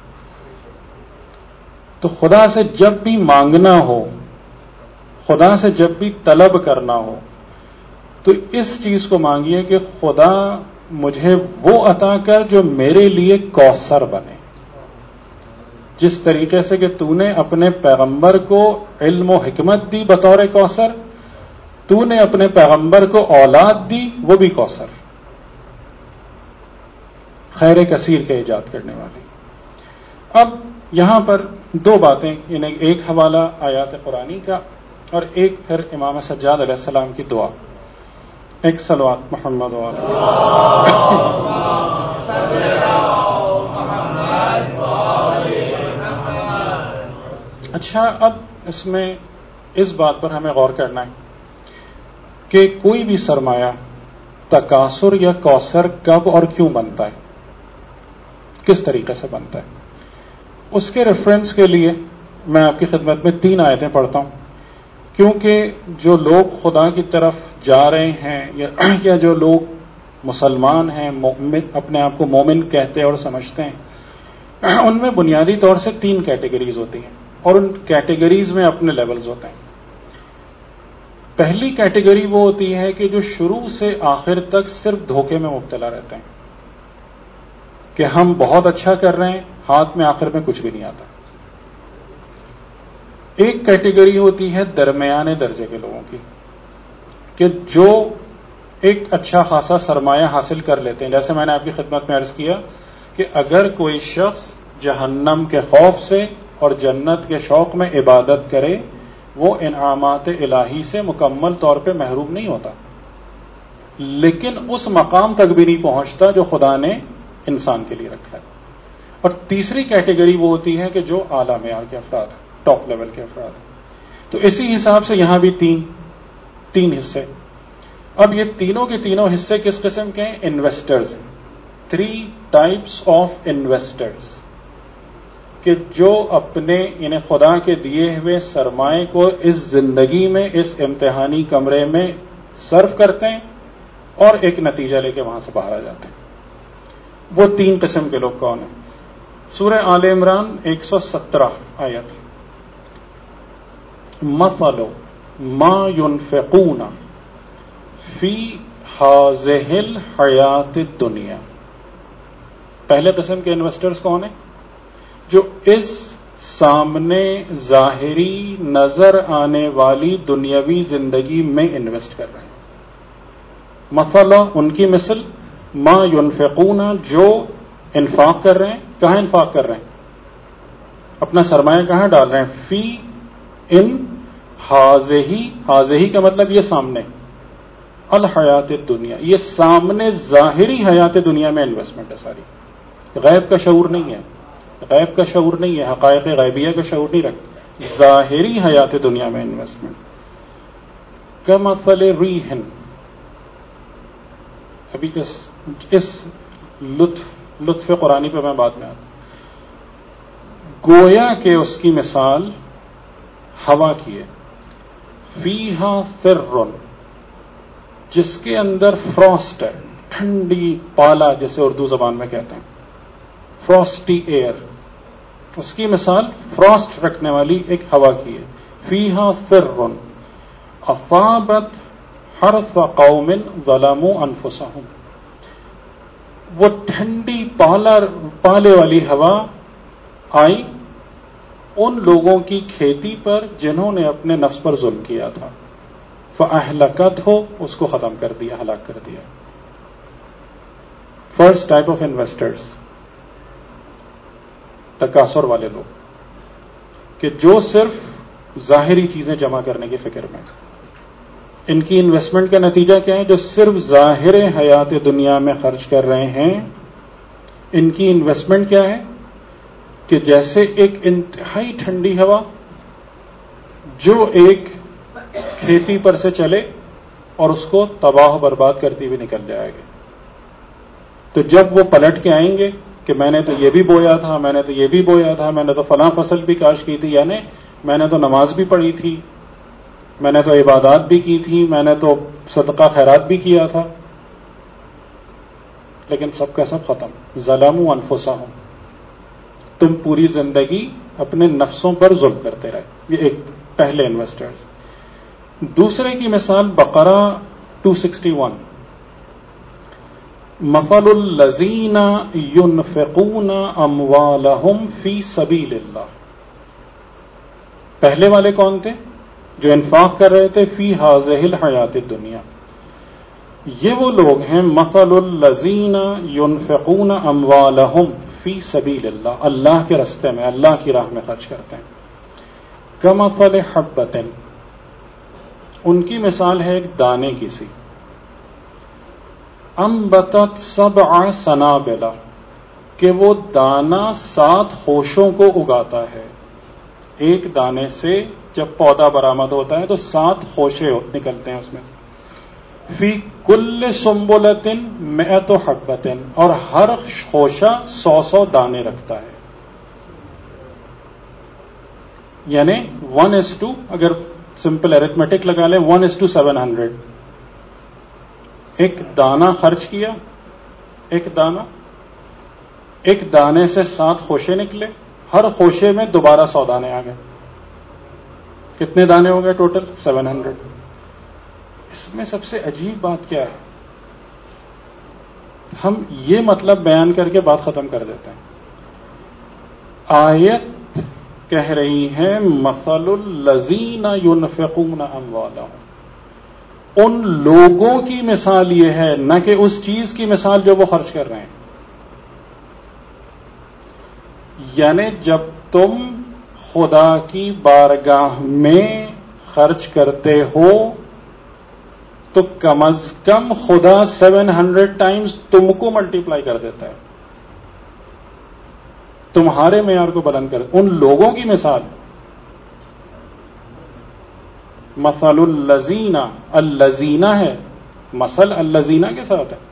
تو خدا سے جب بھی مانگنا ہو, خدا سے جب بھی طلب کرنا ہو, تو اس چیز کو مانگیے کہ خدا مجھے وہ عطا کر جو میرے لیے کوثر بنے. جس طریقے سے کہ تو نے اپنے پیغمبر کو علم و حکمت دی بطور کوثر, تو نے اپنے پیغمبر کو اولاد دی, وہ بھی کوثر, خیر کثیر کے ایجاد کرنے والی. اب یہاں پر دو باتیں, یعنی ایک حوالہ آیات قرآنی کا اور ایک پھر امام سجاد علیہ السلام کی دعا. ایک صلوات محمد علیہ. اچھا, اب اس میں اس بات پر ہمیں غور کرنا ہے کہ کوئی بھی سرمایہ تکاثر یا کوثر کب اور کیوں بنتا ہے, کس طریقے سے بنتا ہے. اس کے ریفرنس کے لیے میں آپ کی خدمت میں تین آیتیں پڑھتا ہوں, کیونکہ جو لوگ خدا کی طرف جا رہے ہیں یا جو لوگ مسلمان ہیں, مومن, اپنے آپ کو مومن کہتے اور سمجھتے ہیں, ان میں بنیادی طور سے تین کیٹیگریز ہوتی ہیں اور ان کیٹیگریز میں اپنے لیولز ہوتے ہیں. پہلی کیٹیگری وہ ہوتی ہے کہ جو شروع سے آخر تک صرف دھوکے میں مبتلا رہتے ہیں کہ ہم بہت اچھا کر رہے ہیں, ہاتھ میں آخر میں کچھ بھی نہیں آتا. ایک کیٹیگری ہوتی ہے درمیانے درجے کے لوگوں کی کہ جو ایک اچھا خاصا سرمایہ حاصل کر لیتے ہیں. جیسے میں نے آپ کی خدمت میں عرض کیا کہ اگر کوئی شخص جہنم کے خوف سے اور جنت کے شوق میں عبادت کرے, وہ انعامات الہی سے مکمل طور پہ محروم نہیں ہوتا, لیکن اس مقام تک بھی نہیں پہنچتا جو خدا نے انسان کے لیے رکھا ہے. اور تیسری کیٹیگری وہ ہوتی ہے کہ جو اعلیٰ معیار کے افراد ہیں, ٹاپ لیول کے افراد ہیں. تو اسی حساب سے یہاں بھی تین تین حصے. اب یہ تینوں کے تینوں حصے کس قسم کے ہیں؟ انویسٹرز ہیں. تھری ٹائپس آف انویسٹرز, کہ جو اپنے یعنی خدا کے دیے ہوئے سرمائے کو اس زندگی میں اس امتحانی کمرے میں صرف کرتے ہیں اور ایک نتیجہ لے کے وہاں سے باہر آ جاتے ہیں. وہ تین قسم کے لوگ کون ہیں؟ سورہ آل عمران ایک سو سترہ آیت. مثل ما ينفقون فی هذه الحیات الدنیا. پہلے قسم کے انویسٹرز کون ہیں؟ جو اس سامنے ظاہری نظر آنے والی دنیاوی زندگی میں انویسٹ کر رہے ہیں. مثلا ان کی مثل ما ينفقون، جو انفاق کر رہے ہیں. کہاں انفاق کر رہے ہیں؟ اپنا سرمایہ کہاں ڈال رہے ہیں؟ فی ان حاضہی. حاضہی کا مطلب یہ سامنے، الحیات الدنیا، یہ سامنے ظاہری حیات دنیا میں انویسٹمنٹ ہے ساری. غیب کا شعور نہیں ہے، غیب کا شعور نہیں ہے، حقائق غیبیہ کا شعور نہیں رکھتے، ظاہری حیات دنیا میں انویسٹمنٹ. کمثل ریح، ابھی اس اس لطف لطف قرآنی پہ میں بعد میں آتا. گویا کہ اس کی مثال ہوا کی ہے. فیہا سر، جس کے اندر فراسٹ ہے، ٹھنڈی پالا جسے اردو زبان میں کہتے ہیں، فراسٹی ایئر. اس کی مثال فراسٹ رکھنے والی ایک ہوا کی ہے. فیہا سر اصابت حرث قوم ظلموا انفسہم. وہ ٹھنڈی پالا پالے والی ہوا آئی ان لوگوں کی کھیتی پر جنہوں نے اپنے نفس پر ظلم کیا تھا. فَأَهْلَكَتْهُ، اس کو ختم کر دیا، ہلاک کر دیا. فرسٹ ٹائپ آف انویسٹرز، تکاثر والے لوگ، کہ جو صرف ظاہری چیزیں جمع کرنے کی فکر میں. ان کی انویسٹمنٹ کا نتیجہ کیا ہے؟ جو صرف ظاہر حیات دنیا میں خرچ کر رہے ہیں، ان کی انویسٹمنٹ کیا ہے؟ کہ جیسے ایک انتہائی ٹھنڈی ہوا جو ایک کھیتی پر سے چلے اور اس کو تباہ و برباد کرتی ہوئی نکل جائے گا. تو جب وہ پلٹ کے آئیں گے کہ میں نے تو یہ بھی بویا تھا، میں نے تو یہ بھی بویا تھا، میں نے تو فلاں فصل بھی کاش کی تھی، یعنی میں نے تو نماز بھی پڑھی تھی، میں نے تو عبادات بھی کی تھی، میں نے تو صدقہ خیرات بھی کیا تھا، لیکن سب کا سب ختم. ظلموا انفسہم، تم پوری زندگی اپنے نفسوں پر ظلم کرتے رہے. یہ ایک پہلے انویسٹرز. دوسرے کی مثال بقرہ دو سو اکسٹھ. مثل الذین ينفقون اموالهم فی سبیل اللہ. پہلے والے کون تھے؟ جو انفاق کر رہے تھے فی ہذہ الحیات الدنیا. یہ وہ لوگ ہیں مثل الذین ينفقون اموالهم فی سبیل اللہ، اللہ کے راستے میں، اللہ کی راہ میں خرچ کرتے ہیں. کمثل حبۃ، ان کی مثال ہے ایک دانے کی سی. انبتت سبع سنابل، کہ وہ دانہ سات خوشوں کو اگاتا ہے. ایک دانے سے جب پودا برآمد ہوتا ہے تو سات خوشے نکلتے ہیں اس میں سے. فی کل سنبلۃ مئۃ حبۃ، اور ہر خوشہ سو سو دانے رکھتا ہے. یعنی ون از ٹو، اگر سمپل ایرتمیٹک لگا لیں، one is to seven hundred. ایک دانہ خرچ کیا، ایک دانہ، ایک دانے سے سات خوشے نکلے، ہر خوشے میں دوبارہ سو دانے آ گئے. کتنے دانے ہو گئے ٹوٹل؟ Seven hundred. اس میں سب سے عجیب بات کیا ہے؟ ہم یہ مطلب بیان کر کے بات ختم کر دیتے ہیں. آیت کہہ رہی ہے مثل الذین ينفقون اموالهم، ان لوگوں کی مثال یہ ہے، نہ کہ اس چیز کی مثال جو وہ خرچ کر رہے ہیں. یعنی جب تم خدا کی بارگاہ میں خرچ کرتے ہو تو کم از کم خدا سیون ہنڈریڈ ٹائمز تم کو ملٹیپلائی کر دیتا ہے، تمہارے معیار کو بلند کر. ان لوگوں کی مثال مثل الذین، الذین ہے، مثل الذین کے ساتھ ہے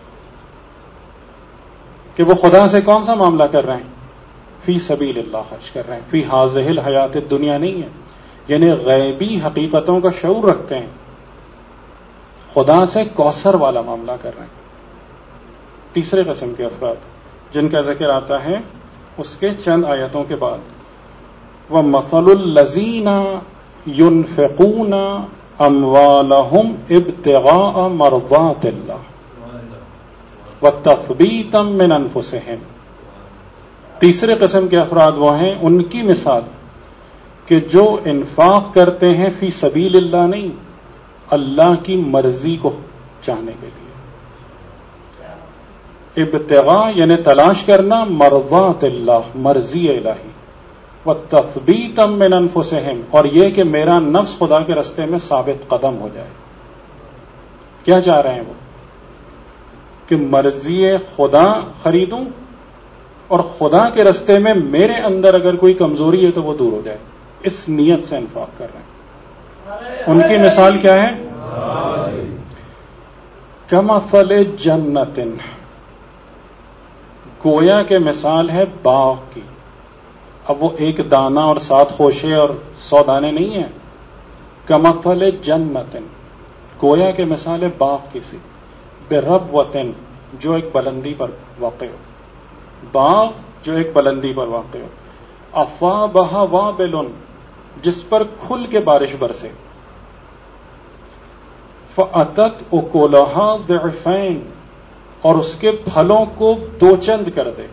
کہ وہ خدا سے کون سا معاملہ کر رہے ہیں؟ فی سبیل اللہ خرچ کر رہے ہیں. فی ہذہ الحیات الدنیا نہیں ہے، یعنی غیبی حقیقتوں کا شعور رکھتے ہیں، خدا سے کوثر والا معاملہ کر رہے ہیں. تیسرے قسم کے افراد جن کا ذکر آتا ہے اس کے چند آیتوں کے بعد. وَمَثَلُ الَّذِينَ يُنْفِقُونَ أَمْوَالَهُمْ ابْتِغَاءَ مَرْضَاتِ اللَّهِ وَتَثْبِيتًا مِنْ أَنفُسِهِمْ. تیسرے قسم کے افراد وہ ہیں، ان کی مثال کہ جو انفاق کرتے ہیں فی سبیل اللہ، نہیں، اللہ کی مرضی کو چاہنے کے لیے، ابتغاء یعنی تلاش کرنا مرضات اللہ، مرضی الہی، وتثبیتا من انفسہم، اور یہ کہ میرا نفس خدا کے راستے میں ثابت قدم ہو جائے۔ کیا چاہ رہے ہیں وہ؟ کہ مرضی خدا خریدوں اور خدا کے راستے میں میرے اندر اگر کوئی کمزوری ہے تو وہ دور ہو جائے، اس نیت سے انفاق کر رہے ہیں۔ ان کی مثال کیا ہے؟ کمثل جنت، گویا کہ مثال ہے باغ کی۔ اب وہ ایک دانہ اور سات خوشے اور سو دانے نہیں ہیں، کمثل جنت، گویا کہ مثال ہے باغ کی سی، بربوۃ، جو ایک بلندی پر واقع ہو، باغ جو ایک بلندی پر واقع ہو، اصابھا وابل، جس پر کھل کے بارش برسے، فأتت اکلھا ضعفین، اور اس کے پھلوں کو دو چند کر دے،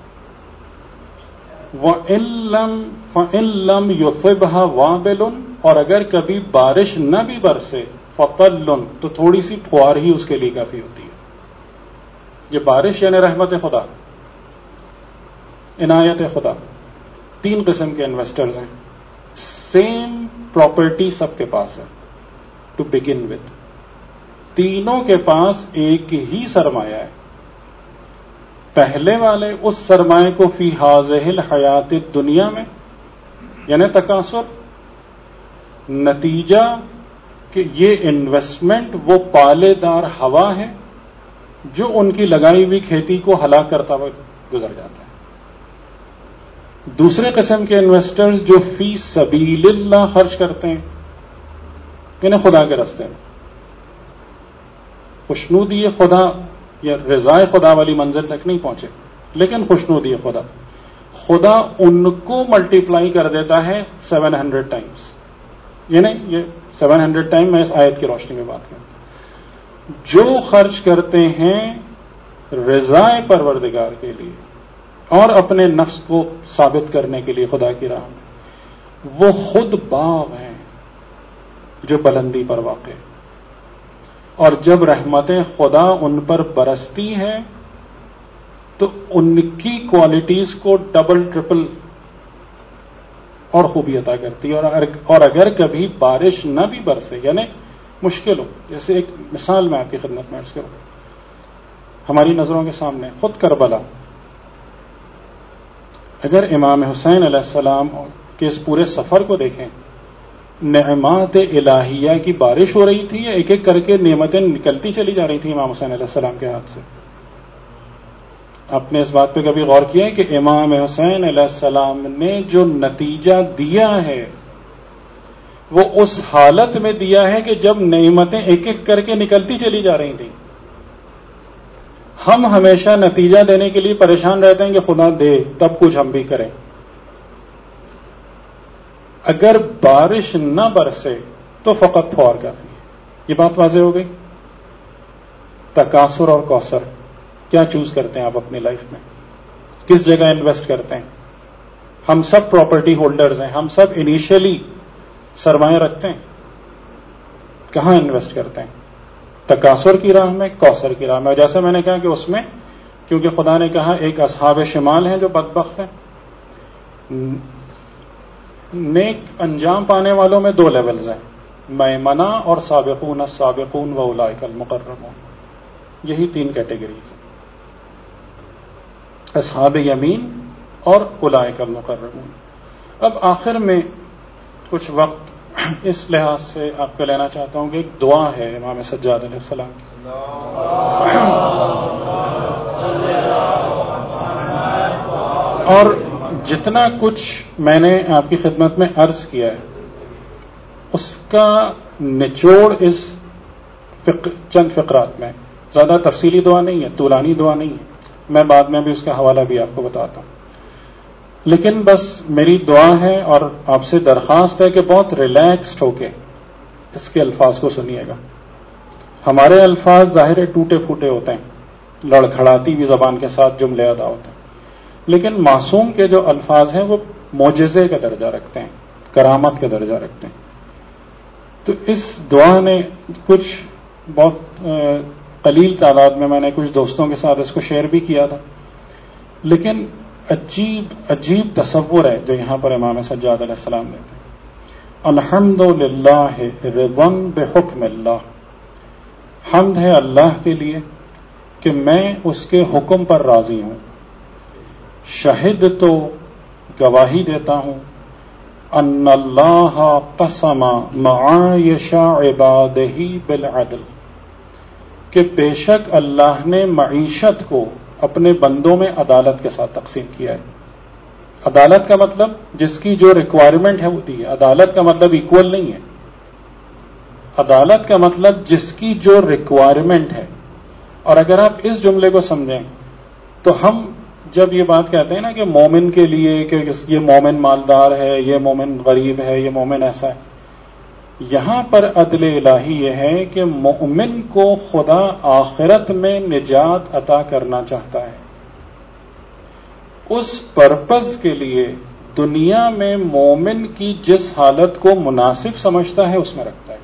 وَإِن لَّم فَإِن لَّم يُصِبْهَا وَابِلٌ، اور اگر کبھی بارش نہ بھی برسے، فَطَلٌ، تو تھوڑی سی پھوار ہی اس کے لیے کافی ہوتی ہے۔ یہ بارش یعنی رحمت خدا، عنایت خدا۔ تین قسم کے انویسٹرز ہیں، سیم پراپرٹی سب کے پاس ہے ٹو بگن وتھ، تینوں کے پاس ایک ہی سرمایہ ہے۔ پہلے والے اس سرمایہ کو فی ہذہ الحیات الدنیا میں، یعنی تکاثر، نتیجہ کہ یہ انویسٹمنٹ وہ پالے دار ہوا ہے جو ان کی لگائی ہوئی کھیتی کو ہلاک کرتا ہوا گزر جاتا ہے۔ دوسرے قسم کے انویسٹرز جو فی سبیل اللہ خرچ کرتے ہیں، یعنی خدا کے راستے میں، خوشنودی خدا یا رضائے خدا والی منزل تک نہیں پہنچے، لیکن خوشنودی خدا، خدا ان کو ملٹی پلائی کر دیتا ہے سیون ہنڈریڈ ٹائمز، یعنی یہ سیون ہنڈریڈ ٹائم میں اس آیت کی روشنی میں بات کرتا ہوں۔ جو خرچ کرتے ہیں رضائے پروردگار کے لیے اور اپنے نفس کو ثابت کرنے کے لیے خدا کی راہ میں، وہ خود باغ ہیں جو بلندی پر واقع ہے، اور جب رحمتیں خدا ان پر برستی ہیں تو ان کی کوالٹیز کو ڈبل ٹرپل اور خوبی عطا کرتی ہے۔ اور اگر کبھی بارش نہ بھی برسے، یعنی مشکل ہو، جیسے ایک مثال میں آپ کی خدمت میں عرض کروں، ہماری نظروں کے سامنے خود کربلا، اگر امام حسین علیہ السلام کے اس پورے سفر کو دیکھیں، نعمات الہیہ کی بارش ہو رہی تھی، ایک ایک کر کے نعمتیں نکلتی چلی جا رہی تھیں امام حسین علیہ السلام کے ہاتھ سے۔ آپ نے اس بات پہ کبھی غور کیا ہے کہ امام حسین علیہ السلام نے جو نتیجہ دیا ہے وہ اس حالت میں دیا ہے کہ جب نعمتیں ایک ایک کر کے نکلتی چلی جا رہی تھیں۔ ہم ہمیشہ نتیجہ دینے کے لیے پریشان رہتے ہیں کہ خدا دے تب کچھ ہم بھی کریں۔ اگر بارش نہ برسے تو فقط پھوار کافی ہے۔ یہ بات واضح ہو گئی؟ تکاثر اور کوثر، کیا چوز کرتے ہیں آپ اپنی لائف میں؟ کس جگہ انویسٹ کرتے ہیں؟ ہم سب پراپرٹی ہولڈرز ہیں، ہم سب انیشیلی سرمایہ رکھتے ہیں، کہاں انویسٹ کرتے ہیں؟ تکاثر کی راہ میں، کوثر کی راہ میں۔ اور جیسے میں نے کہا کہ اس میں کیونکہ خدا نے کہا ایک اصحاب شمال ہیں جو بدبخت ہیں، نیک انجام پانے والوں میں دو لیولز ہیں، میمنہ اور سابقون السابقون و اولئک المقربون، یہی تین کیٹیگریز ہیں، اصحاب یمین اور اولئک المقربون۔ اب آخر میں کچھ وقت اس لحاظ سے آپ کو لینا چاہتا ہوں کہ ایک دعا ہے امام سجاد علیہ السلام کی، اور جتنا کچھ میں نے آپ کی خدمت میں عرض کیا ہے اس کا نچوڑ اس فق... چند فقرات میں، زیادہ تفصیلی دعا نہیں ہے، طولانی دعا نہیں ہے، میں بعد میں بھی اس کا حوالہ بھی آپ کو بتاتا ہوں، لیکن بس میری دعا ہے اور آپ سے درخواست ہے کہ بہت ریلیکسڈ ہو کے اس کے الفاظ کو سنیے گا۔ ہمارے الفاظ ظاہر ٹوٹے پھوٹے ہوتے ہیں، لڑکھڑاتی ہوئی زبان کے ساتھ جملے ادا ہوتے ہیں، لیکن معصوم کے جو الفاظ ہیں وہ معجزے کا درجہ رکھتے ہیں، کرامت کا درجہ رکھتے ہیں. تو اس دعا نے کچھ بہت قلیل تعداد میں میں نے کچھ دوستوں کے ساتھ اس کو شیئر بھی کیا تھا، لیکن عجیب عجیب تصور ہے جو یہاں پر امام سجاد علیہ السلام دیتے ہیں. الحمد للہ رضن بحکم اللہ، حمد ہے اللہ کے لیے کہ میں اس کے حکم پر راضی ہوں. شہد تو گواہی دیتا ہوں ان اللہ قسم معایش عبادہ بالعدل، کہ بے شک اللہ نے معیشت کو اپنے بندوں میں عدالت کے ساتھ تقسیم کیا ہے. عدالت کا مطلب جس کی جو ریکوائرمنٹ ہے وہ دی ہے. عدالت کا مطلب ایکول نہیں ہے. عدالت کا مطلب جس کی جو ریکوائرمنٹ ہے. اور اگر آپ اس جملے کو سمجھیں تو ہم جب یہ بات کہتے ہیں نا کہ مومن کے لیے کہ یہ مومن مالدار ہے، یہ مومن غریب ہے، یہ مومن ایسا ہے، یہاں پر عدل الہی یہ ہے کہ مومن کو خدا آخرت میں نجات عطا کرنا چاہتا ہے. اس پرپز کے لیے دنیا میں مومن کی جس حالت کو مناسب سمجھتا ہے اس میں رکھتا ہے.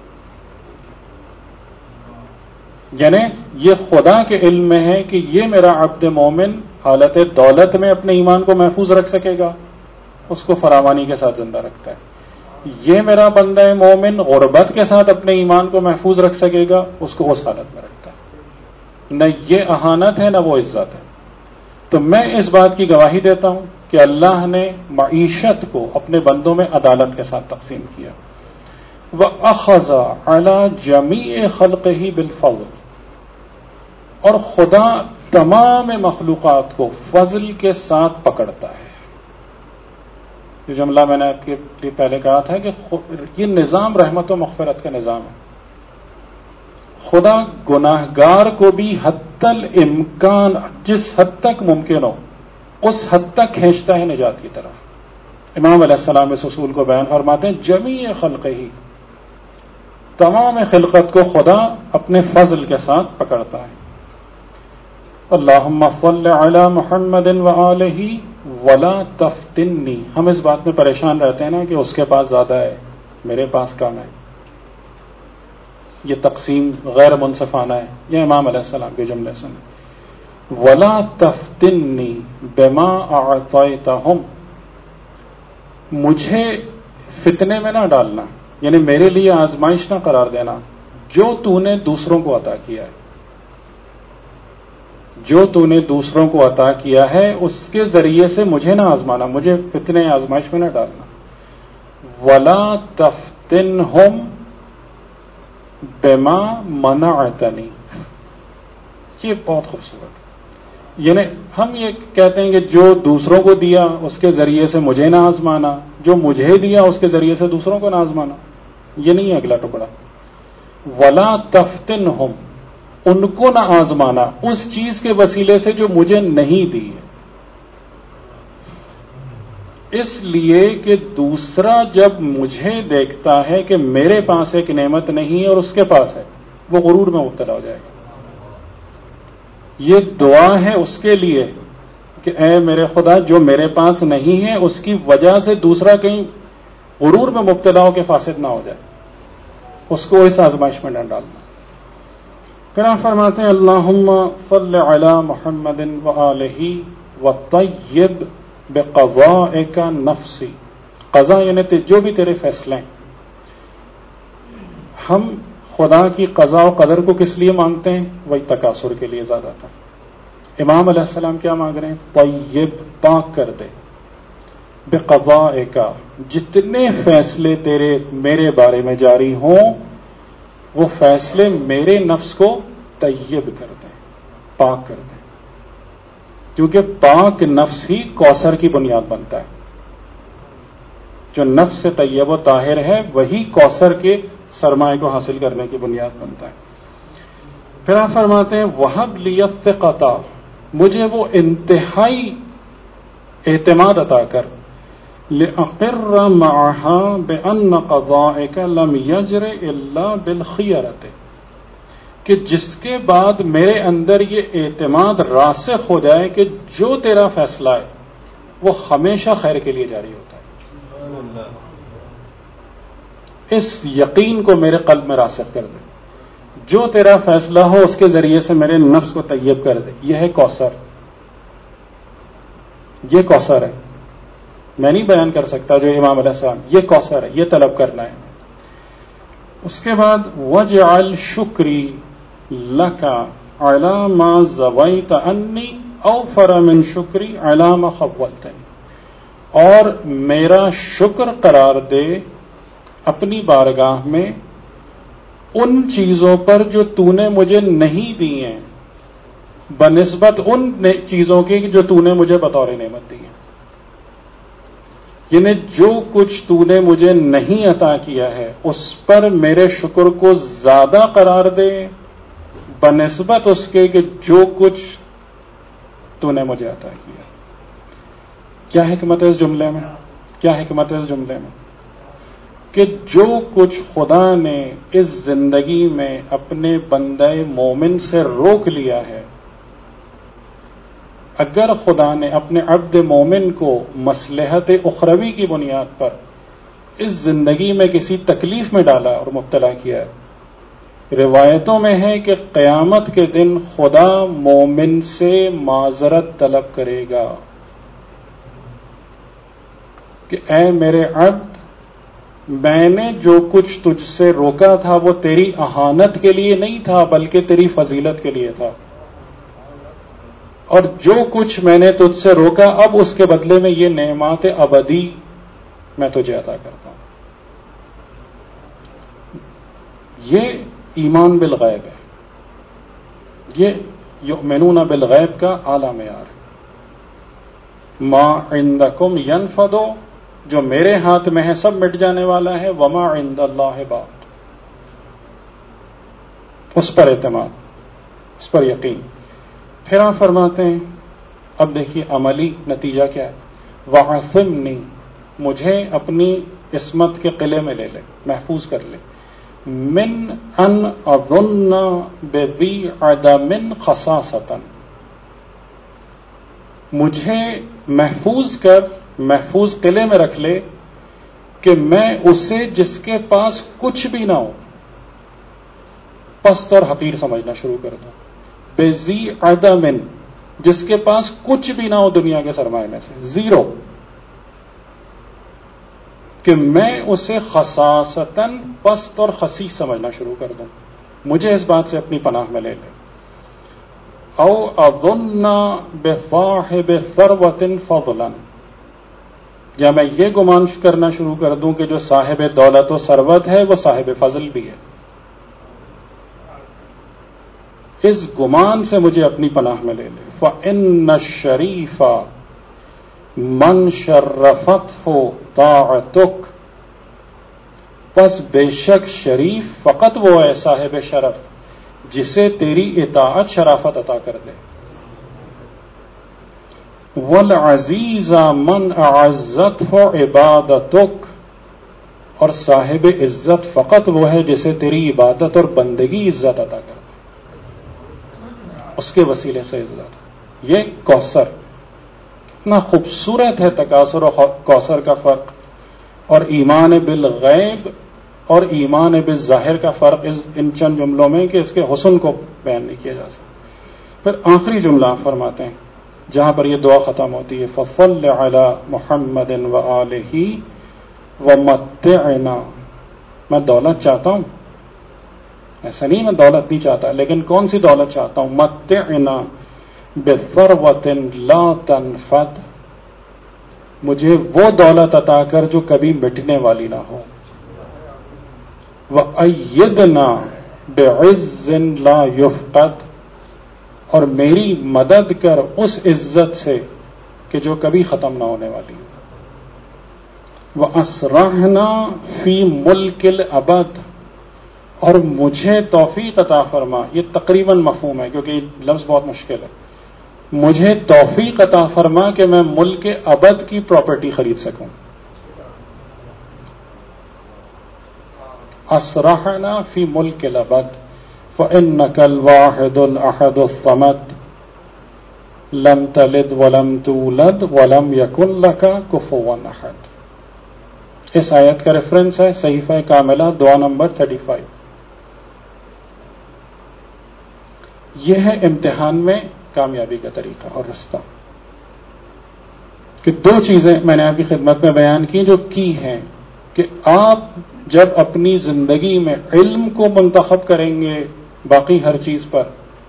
یعنی یہ خدا کے علم میں ہے کہ یہ میرا عبد مومن حالت دولت میں اپنے ایمان کو محفوظ رکھ سکے گا، اس کو فراوانی کے ساتھ زندہ رکھتا ہے. یہ میرا بندہ مومن غربت کے ساتھ اپنے ایمان کو محفوظ رکھ سکے گا، اس کو اس حالت میں رکھتا ہے. نہ یہ اہانت ہے نہ وہ عزت ہے. تو میں اس بات کی گواہی دیتا ہوں کہ اللہ نے معیشت کو اپنے بندوں میں عدالت کے ساتھ تقسیم کیا. وَأَخَذَ عَلَى جَمِيعِ خَلْقِهِ بِالْفَضْلِ، اور خدا تمام مخلوقات کو فضل کے ساتھ پکڑتا ہے. یہ جملہ میں نے آپ کے لیے پہلے کہا تھا کہ یہ نظام رحمت و مغفرت کا نظام ہے. خدا گناہ گار کو بھی حتی الامکان جس حد تک ممکن ہو اس حد تک کھینچتا ہے نجات کی طرف. امام علیہ السلام اس اصول کو بیان فرماتے ہیں جمیع خلقہ، تمام خلقت کو خدا اپنے فضل کے ساتھ پکڑتا ہے. اللہم صل علی محمد وآلہ ولا تفتنی. ہم اس بات میں پریشان رہتے ہیں نا کہ اس کے پاس زیادہ ہے میرے پاس کم ہے. یہ تقسیم غیر منصفانہ ہے. یہ امام علیہ السلام کے جملے سنیں. ولا تفتنی بما اعطیتہم، مجھے فتنے میں نہ ڈالنا، یعنی میرے لیے آزمائش نہ قرار دینا جو تو نے دوسروں کو عطا کیا ہے. جو تو نے دوسروں کو عطا کیا ہے اس کے ذریعے سے مجھے نہ آزمانا، مجھے فتنے آزمائش میں نہ ڈالنا. ولا تفتنہم بما منعتنی، یہ بہت خوبصورت ہے. یعنی ہم یہ کہتے ہیں کہ جو دوسروں کو دیا اس کے ذریعے سے مجھے نہ آزمانا، جو مجھے دیا اس کے ذریعے سے دوسروں کو نہ آزمانا. یہ نہیں ہے اگلا ٹکڑا. ولا تفتنہم، ان کو نہ آزمانا اس چیز کے وسیلے سے جو مجھے نہیں دی ہے. اس لیے کہ دوسرا جب مجھے دیکھتا ہے کہ میرے پاس ایک نعمت نہیں ہے اور اس کے پاس ہے، وہ غرور میں مبتلا ہو جائے گا. یہ دعا ہے اس کے لیے کہ اے میرے خدا جو میرے پاس نہیں ہے اس کی وجہ سے دوسرا کہیں غرور میں مبتلا ہو کے فاسد نہ ہو جائے، اس کو اس آزمائش میں نہ ڈالنا. پھر آپ فرماتے ہیں اللہم صل علی محمد وآلہ وطیب بقضائک نفسی. قضا یعنی جو بھی تیرے فیصلے ہیں. ہم خدا کی قضاء و قدر کو کس لیے مانگتے ہیں؟ وہی تکاثر کے لیے زیادہ تھا. امام علیہ السلام کیا مانگ رہے ہیں؟ طیب، پاک کر دے. بقضائک، جتنے فیصلے تیرے میرے بارے میں جاری ہوں وہ فیصلے میرے نفس کو طیب کر دیں، پاک کر دیں. کیونکہ پاک نفس ہی کوثر کی بنیاد بنتا ہے. جو نفس سے طیب و طاہر ہے وہی کوثر کے سرمائے کو حاصل کرنے کی بنیاد بنتا ہے. پھر آپ فرماتے ہیں وہب لی الثقۃ، مجھے وہ انتہائی اعتماد عطا کر. لأقر معها بأن قضائك لم يجر إلا بالخيرة، کہ جس کے بعد میرے اندر یہ اعتماد راسخ ہو جائے کہ جو تیرا فیصلہ ہے وہ ہمیشہ خیر کے لیے جاری ہوتا ہے. اس یقین کو میرے قلب میں راسخ کر دے. جو تیرا فیصلہ ہو اس کے ذریعے سے میرے نفس کو طیب کر دے. یہ ہے کوثر، یہ کوثر ہے. میں نہیں بیان کر سکتا جو امام علیہ السلام، یہ کوثر ہے، یہ طلب کرنا ہے. اس کے بعد وَجْعَلْ شُكْرِي لَكَ عَلَى مَا زَوَيْتَ عَنِّي أَوْفَرَ مِنْ شُكْرِي عَلَى مَا خَوَّلْتَنِي، اور میرا شکر قرار دے اپنی بارگاہ میں ان چیزوں پر جو تو نے مجھے نہیں دی ہیں بنسبت ان چیزوں کی جو تو نے مجھے بطور نعمت دی ہیں. یعنی جو کچھ تو نے مجھے نہیں عطا کیا ہے اس پر میرے شکر کو زیادہ قرار دے بنسبت اس کے کہ جو کچھ تو نے مجھے عطا کیا. کیا حکمت ہے اس جملے میں؟ کیا حکمت ہے اس جملے میں؟ کہ جو کچھ خدا نے اس زندگی میں اپنے بندے مومن سے روک لیا ہے، اگر خدا نے اپنے عبد مومن کو مصلحت اخروی کی بنیاد پر اس زندگی میں کسی تکلیف میں ڈالا اور مبتلا کیا ہے، روایتوں میں ہے کہ قیامت کے دن خدا مومن سے معذرت طلب کرے گا کہ اے میرے عبد، میں نے جو کچھ تجھ سے روکا تھا وہ تیری اہانت کے لیے نہیں تھا بلکہ تیری فضیلت کے لیے تھا، اور جو کچھ میں نے تجھ سے روکا اب اس کے بدلے میں یہ نعمات ابدی میں تجھے عطا کرتا ہوں. یہ ایمان بالغیب ہے، یہ یؤمنون بالغیب کا اعلی معیار ہے. ما عندکم ینفد، جو میرے ہاتھ میں ہے سب مٹ جانے والا ہے. وما عند اللہ باق، اس پر اعتماد، اس پر یقین. پھر آپ فرماتے ہیں اب دیکھیے عملی نتیجہ کیا ہے. وَعَصِمْنِي، مجھے اپنی عصمت کے قلعے میں لے لے، محفوظ کر لے. من ان اظن بذی عدم خصاصۃ، مجھے محفوظ کر، محفوظ قلعے میں رکھ لے کہ میں اسے جس کے پاس کچھ بھی نہ ہو پست اور حقیر سمجھنا شروع کر دوں. بذی عدم، جس کے پاس کچھ بھی نہ ہو دنیا کے سرمایے میں سے، زیرو، کہ میں اسے خصاصتاً پست اور خسیس سمجھنا شروع کر دوں. مجھے اس بات سے اپنی پناہ میں لے لے. او اظن بصاحب ثروۃ فضلا، یا میں یہ گمان کرنا شروع کر دوں کہ جو صاحب دولت و ثروت ہے وہ صاحب فضل بھی ہے. اس گمان سے مجھے اپنی پناہ میں لے لے. فإن الشریف من شرفته طاعتک، پس بے شک شریف فقط وہ ہے صاحب شرف جسے تیری اطاعت شرافت عطا کر دے. والعزیز من اعزته عبادتک، اور صاحب عزت فقط وہ ہے جسے تیری عبادت اور بندگی عزت عطا کر دے، اس کے وسیلے سے عزت. یہ کوثر، اتنا خوبصورت ہے تکاثر و کوثر کا فرق، اور ایمان بالغیب اور ایمان بالظاہر کا فرق اس ان چند جملوں میں کہ اس کے حسن کو بیان نہیں کیا جا سکتا. پھر آخری جملہ فرماتے ہیں جہاں پر یہ دعا ختم ہوتی ہے، فصل علی محمد وآلہ ومتعنا. میں دولت چاہتا ہوں، ایسا نہیں میں دولت نہیں چاہتا، لیکن کون سی دولت چاہتا ہوں؟ متعنا بثروۃ لا تنفد، مجھے وہ دولت عطا کر جو کبھی مٹنے والی نہ ہو. وأیدنا بعز لا یفقد، اور میری مدد کر اس عزت سے کہ جو کبھی ختم نہ ہونے والی ہو. واسرحنا فی ملک الابد، اور مجھے توفیق عطا فرما. یہ تقریباً مفہوم ہے کیونکہ یہ لفظ بہت مشکل ہے. مجھے توفیق عطا فرما کہ میں ملک ابد کی پراپرٹی خرید سکوں. اسرحنا فی ملک الابد فإنک الواحد الأحد الصمد. لم تلد ولم تولد ولم یکن لک کفوا احد. اس آیت کا ریفرنس ہے صحیفہ کاملہ دعا نمبر پینتیس. یہ ہے امتحان میں کامیابی کا طریقہ اور رستہ، کہ دو چیزیں میں نے آپ کی خدمت میں بیان کی جو کی ہیں، کہ آپ جب اپنی زندگی میں علم کو منتخب کریں گے باقی ہر چیز پر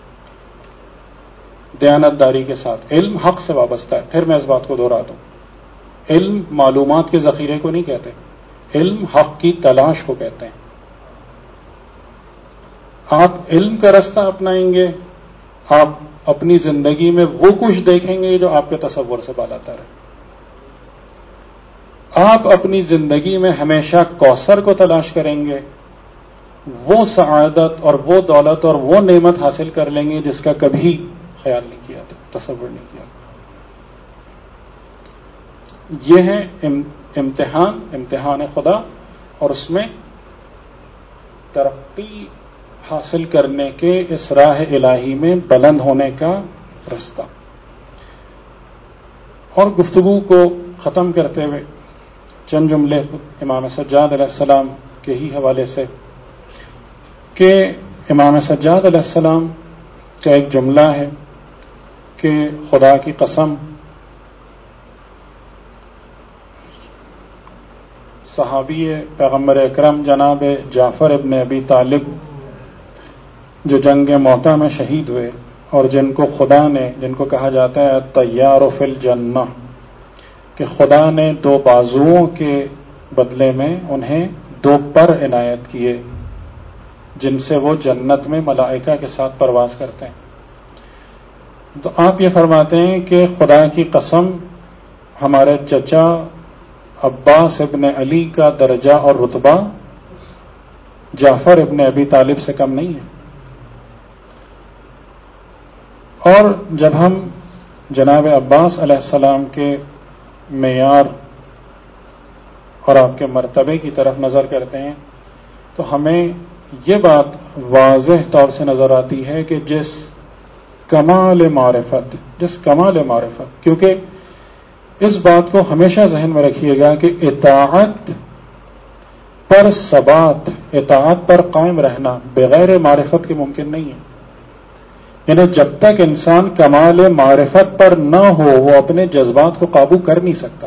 دیانتداری کے ساتھ، علم حق سے وابستہ ہے. پھر میں اس بات کو دہرا دوں، علم معلومات کے ذخیرے کو نہیں کہتے، علم حق کی تلاش کو کہتے ہیں. آپ علم کا رستہ اپنائیں گے، آپ اپنی زندگی میں وہ کچھ دیکھیں گے جو آپ کے تصور سے بالاتر ہے. آپ اپنی زندگی میں ہمیشہ کوثر کو تلاش کریں گے، وہ سعادت اور وہ دولت اور وہ نعمت حاصل کر لیں گے جس کا کبھی خیال نہیں کیا تھا، تصور نہیں کیا. یہ ہے امتحان، امتحان خدا، اور اس میں ترقی حاصل کرنے کے اس راہ الہی میں بلند ہونے کا رستہ. اور گفتگو کو ختم کرتے ہوئے چند جملے امام سجاد علیہ السلام کے ہی حوالے سے، کہ امام سجاد علیہ السلام کا ایک جملہ ہے کہ خدا کی قسم صحابی پیغمبر اکرم جناب جعفر ابن ابی طالب جو جنگ موطا میں شہید ہوئے اور جن کو خدا نے، جن کو کہا جاتا ہے الطیار فی الجنہ، کہ خدا نے دو بازوؤں کے بدلے میں انہیں دو پر عنایت کیے جن سے وہ جنت میں ملائکہ کے ساتھ پرواز کرتے ہیں. تو آپ یہ فرماتے ہیں کہ خدا کی قسم ہمارے چچا عباس ابن علی کا درجہ اور رتبہ جعفر ابن ابی طالب سے کم نہیں ہے. اور جب ہم جناب عباس علیہ السلام کے معیار اور آپ کے مرتبے کی طرف نظر کرتے ہیں تو ہمیں یہ بات واضح طور سے نظر آتی ہے کہ جس کمال معرفت جس کمال معرفت کیونکہ اس بات کو ہمیشہ ذہن میں رکھیے گا کہ اطاعت پر ثبات، اطاعت پر قائم رہنا بغیر معرفت کے ممکن نہیں ہے. یعنی جب تک انسان کمال معرفت پر نہ ہو وہ اپنے جذبات کو قابو کر نہیں سکتا.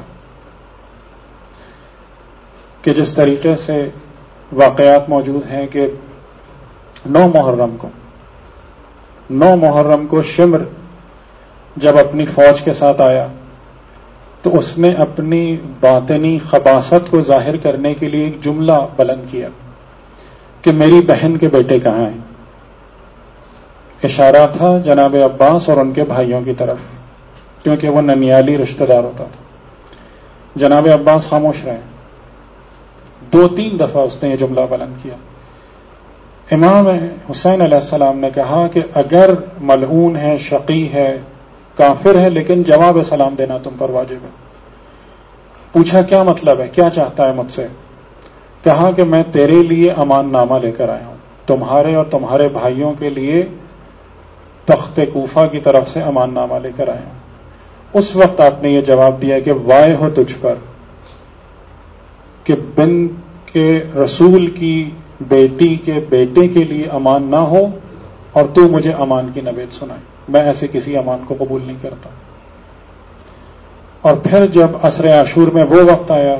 کہ جس طریقے سے واقعات موجود ہیں کہ نو محرم کو نو محرم کو شمر جب اپنی فوج کے ساتھ آیا تو اس نے اپنی باطنی خباثت کو ظاہر کرنے کے لیے ایک جملہ بلند کیا کہ میری بہن کے بیٹے کہاں ہیں. اشارہ تھا جناب عباس اور ان کے بھائیوں کی طرف، کیونکہ وہ ننیالی رشتہ دار ہوتا تھا. جناب عباس خاموش رہے. دو تین دفعہ اس نے یہ جملہ بلند کیا. امام حسین علیہ السلام نے کہا کہ اگر ملعون ہے، شقی ہے، کافر ہے، لیکن جواب سلام دینا تم پر واجب ہے. پوچھا کیا مطلب ہے، کیا چاہتا ہے مجھ سے؟ کہا کہ میں تیرے لیے امان نامہ لے کر آیا ہوں، تمہارے اور تمہارے بھائیوں کے لیے تخت کوفہ کی طرف سے امان نامہ لے کر آیا ہوں. اس وقت آپ نے یہ جواب دیا کہ وائے ہو تجھ پر کہ بن کے رسول کی بیٹی کے بیٹے کے لیے امان نہ ہو اور تو مجھے امان کی نوید سنائے. میں ایسے کسی امان کو قبول نہیں کرتا. اور پھر جب عصر عاشور میں وہ وقت آیا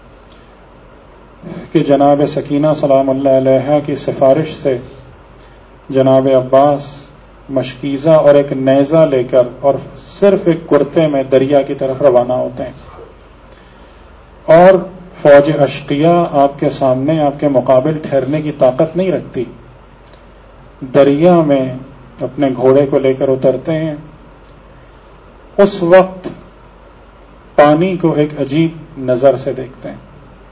کہ جناب سکینہ سلام اللہ علیہا کی سفارش سے جناب عباس مشکیزہ اور ایک نیزہ لے کر اور صرف ایک کرتے میں دریا کی طرف روانہ ہوتے ہیں، اور فوج اشقیہ آپ کے سامنے آپ کے مقابل ٹھہرنے کی طاقت نہیں رکھتی، دریا میں اپنے گھوڑے کو لے کر اترتے ہیں. اس وقت پانی کو ایک عجیب نظر سے دیکھتے ہیں،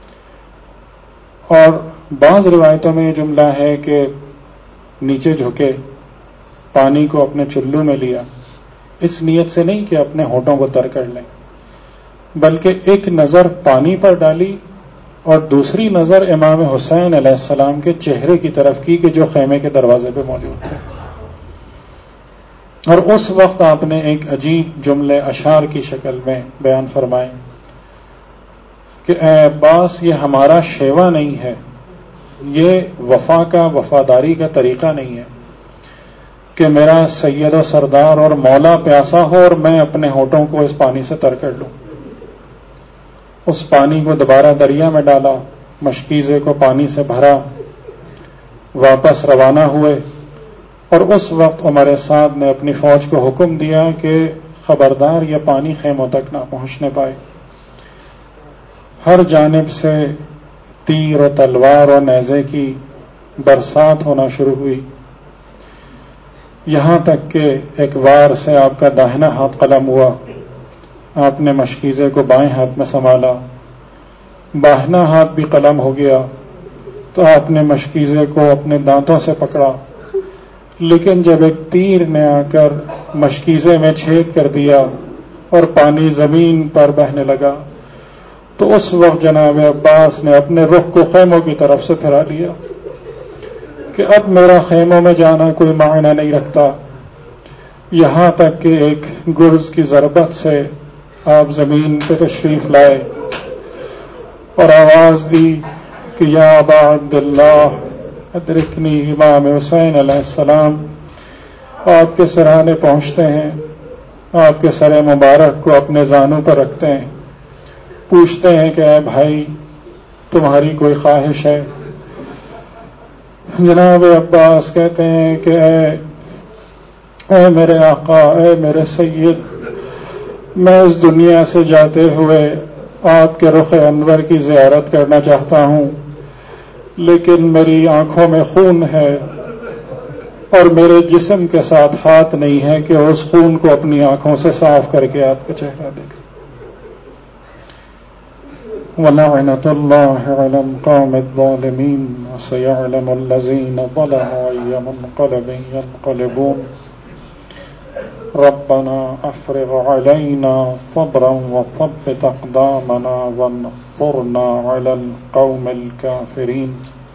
اور بعض روایتوں میں یہ جملہ ہے کہ نیچے جھکے پانی کو اپنے چلو میں لیا، اس نیت سے نہیں کہ اپنے ہونٹوں کو تر کر لیں، بلکہ ایک نظر پانی پر ڈالی اور دوسری نظر امام حسین علیہ السلام کے چہرے کی طرف کی کہ جو خیمے کے دروازے پہ موجود تھے. اور اس وقت آپ نے ایک عجیب جملے اشعار کی شکل میں بیان فرمائے کہ اے عباس، یہ ہمارا شیوا نہیں ہے، یہ وفا کا وفاداری کا طریقہ نہیں ہے کہ میرا سید و سردار اور مولا پیاسا ہو اور میں اپنے ہونٹوں کو اس پانی سے تر کر لوں۔ اس پانی کو دوبارہ دریا میں ڈالا، مشکیزے کو پانی سے بھرا، واپس روانہ ہوئے، اور اس وقت عمر سعد نے اپنی فوج کو حکم دیا کہ خبردار یہ پانی خیموں تک نہ پہنچنے پائے۔ ہر جانب سے تیر و تلوار اور نیزے کی برسات ہونا شروع ہوئی، یہاں تک کہ ایک وار سے آپ کا داہنا ہاتھ قلم ہوا، آپ نے مشکیزے کو بائیں ہاتھ میں سنبھالا، بائیں ہاتھ بھی قلم ہو گیا تو آپ نے مشکیزے کو اپنے دانتوں سے پکڑا، لیکن جب ایک تیر نے آ کر مشکیزے میں چھید کر دیا اور پانی زمین پر بہنے لگا تو اس وقت جناب عباس نے اپنے رخ کو خیموں کی طرف سے پھرا لیا کہ اب میرا خیموں میں جانا کوئی معنی نہیں رکھتا، یہاں تک کہ ایک گرز کی ضربت سے آپ زمین پہ تشریف لائے اور آواز دی کہ یا ابا عبداللہ ادرکنی، امام حسین علیہ السلام آپ کے سرانے پہنچتے ہیں، آپ کے سر مبارک کو اپنے زانوں پر رکھتے ہیں، پوچھتے ہیں کہ اے بھائی تمہاری کوئی خواہش ہے؟ جناب عباس کہتے ہیں کہ اے اے میرے آقا، اے میرے سید، میں اس دنیا سے جاتے ہوئے آپ کے رخ انور کی زیارت کرنا چاہتا ہوں، لیکن میری آنکھوں میں خون ہے اور میرے جسم کے ساتھ ہاتھ نہیں ہے کہ اس خون کو اپنی آنکھوں سے صاف کر کے آپ کا چہرہ دیکھ سکوں۔ وَلَعْنَةُ اللَّهِ عَلَى الْقَوْمِ الظَّالِمِينَ وَسَيَعْلَمُ الَّذِينَ ظَلَمُوا أَيَّ مُنقَلَبٍ يَنقَلِبُونَ رَبَّنَا أَفْرِغْ عَلَيْنَا صَبْرًا وَثَبِّتْ أَقْدَامَنَا وَانصُرْنَا عَلَى الْقَوْمِ الْكَافِرِينَ۔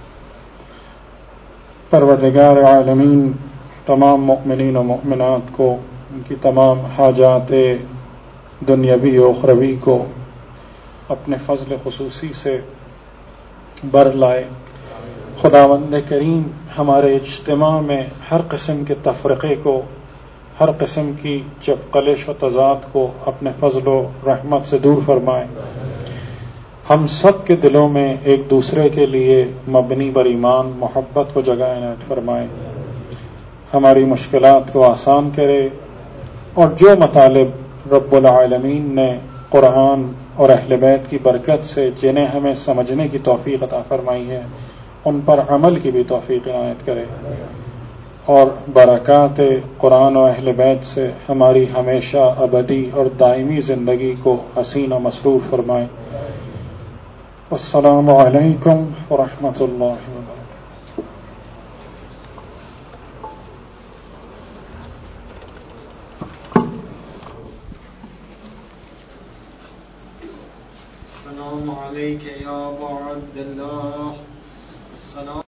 پروردگار عالمین تمام مؤمنین و مؤمنات کو ان کی تمام حاجات دنیاوی و اخروی کو اپنے فضل خصوصی سے بر لائے۔ خداوند کریم ہمارے اجتماع میں ہر قسم کے تفرقے کو، ہر قسم کی چپقلش و تضاد کو اپنے فضل و رحمت سے دور فرمائے، ہم سب کے دلوں میں ایک دوسرے کے لیے مبنی بر ایمان محبت کو جگہ عنایت فرمائے، ہماری مشکلات کو آسان کرے، اور جو مطالب رب العالمین نے قرآن اور اہل بیت کی برکت سے جنہیں ہمیں سمجھنے کی توفیق عطا فرمائی ہے ان پر عمل کی بھی توفیق عنایت کرے، اور برکات قرآن و اہل بیت سے ہماری ہمیشہ ابدی اور دائمی زندگی کو حسین و مسرور فرمائے۔ السلام علیکم ورحمۃ اللہ وبرکاتہ۔ السلام علیکم یا ابا عبداللہ۔ السلام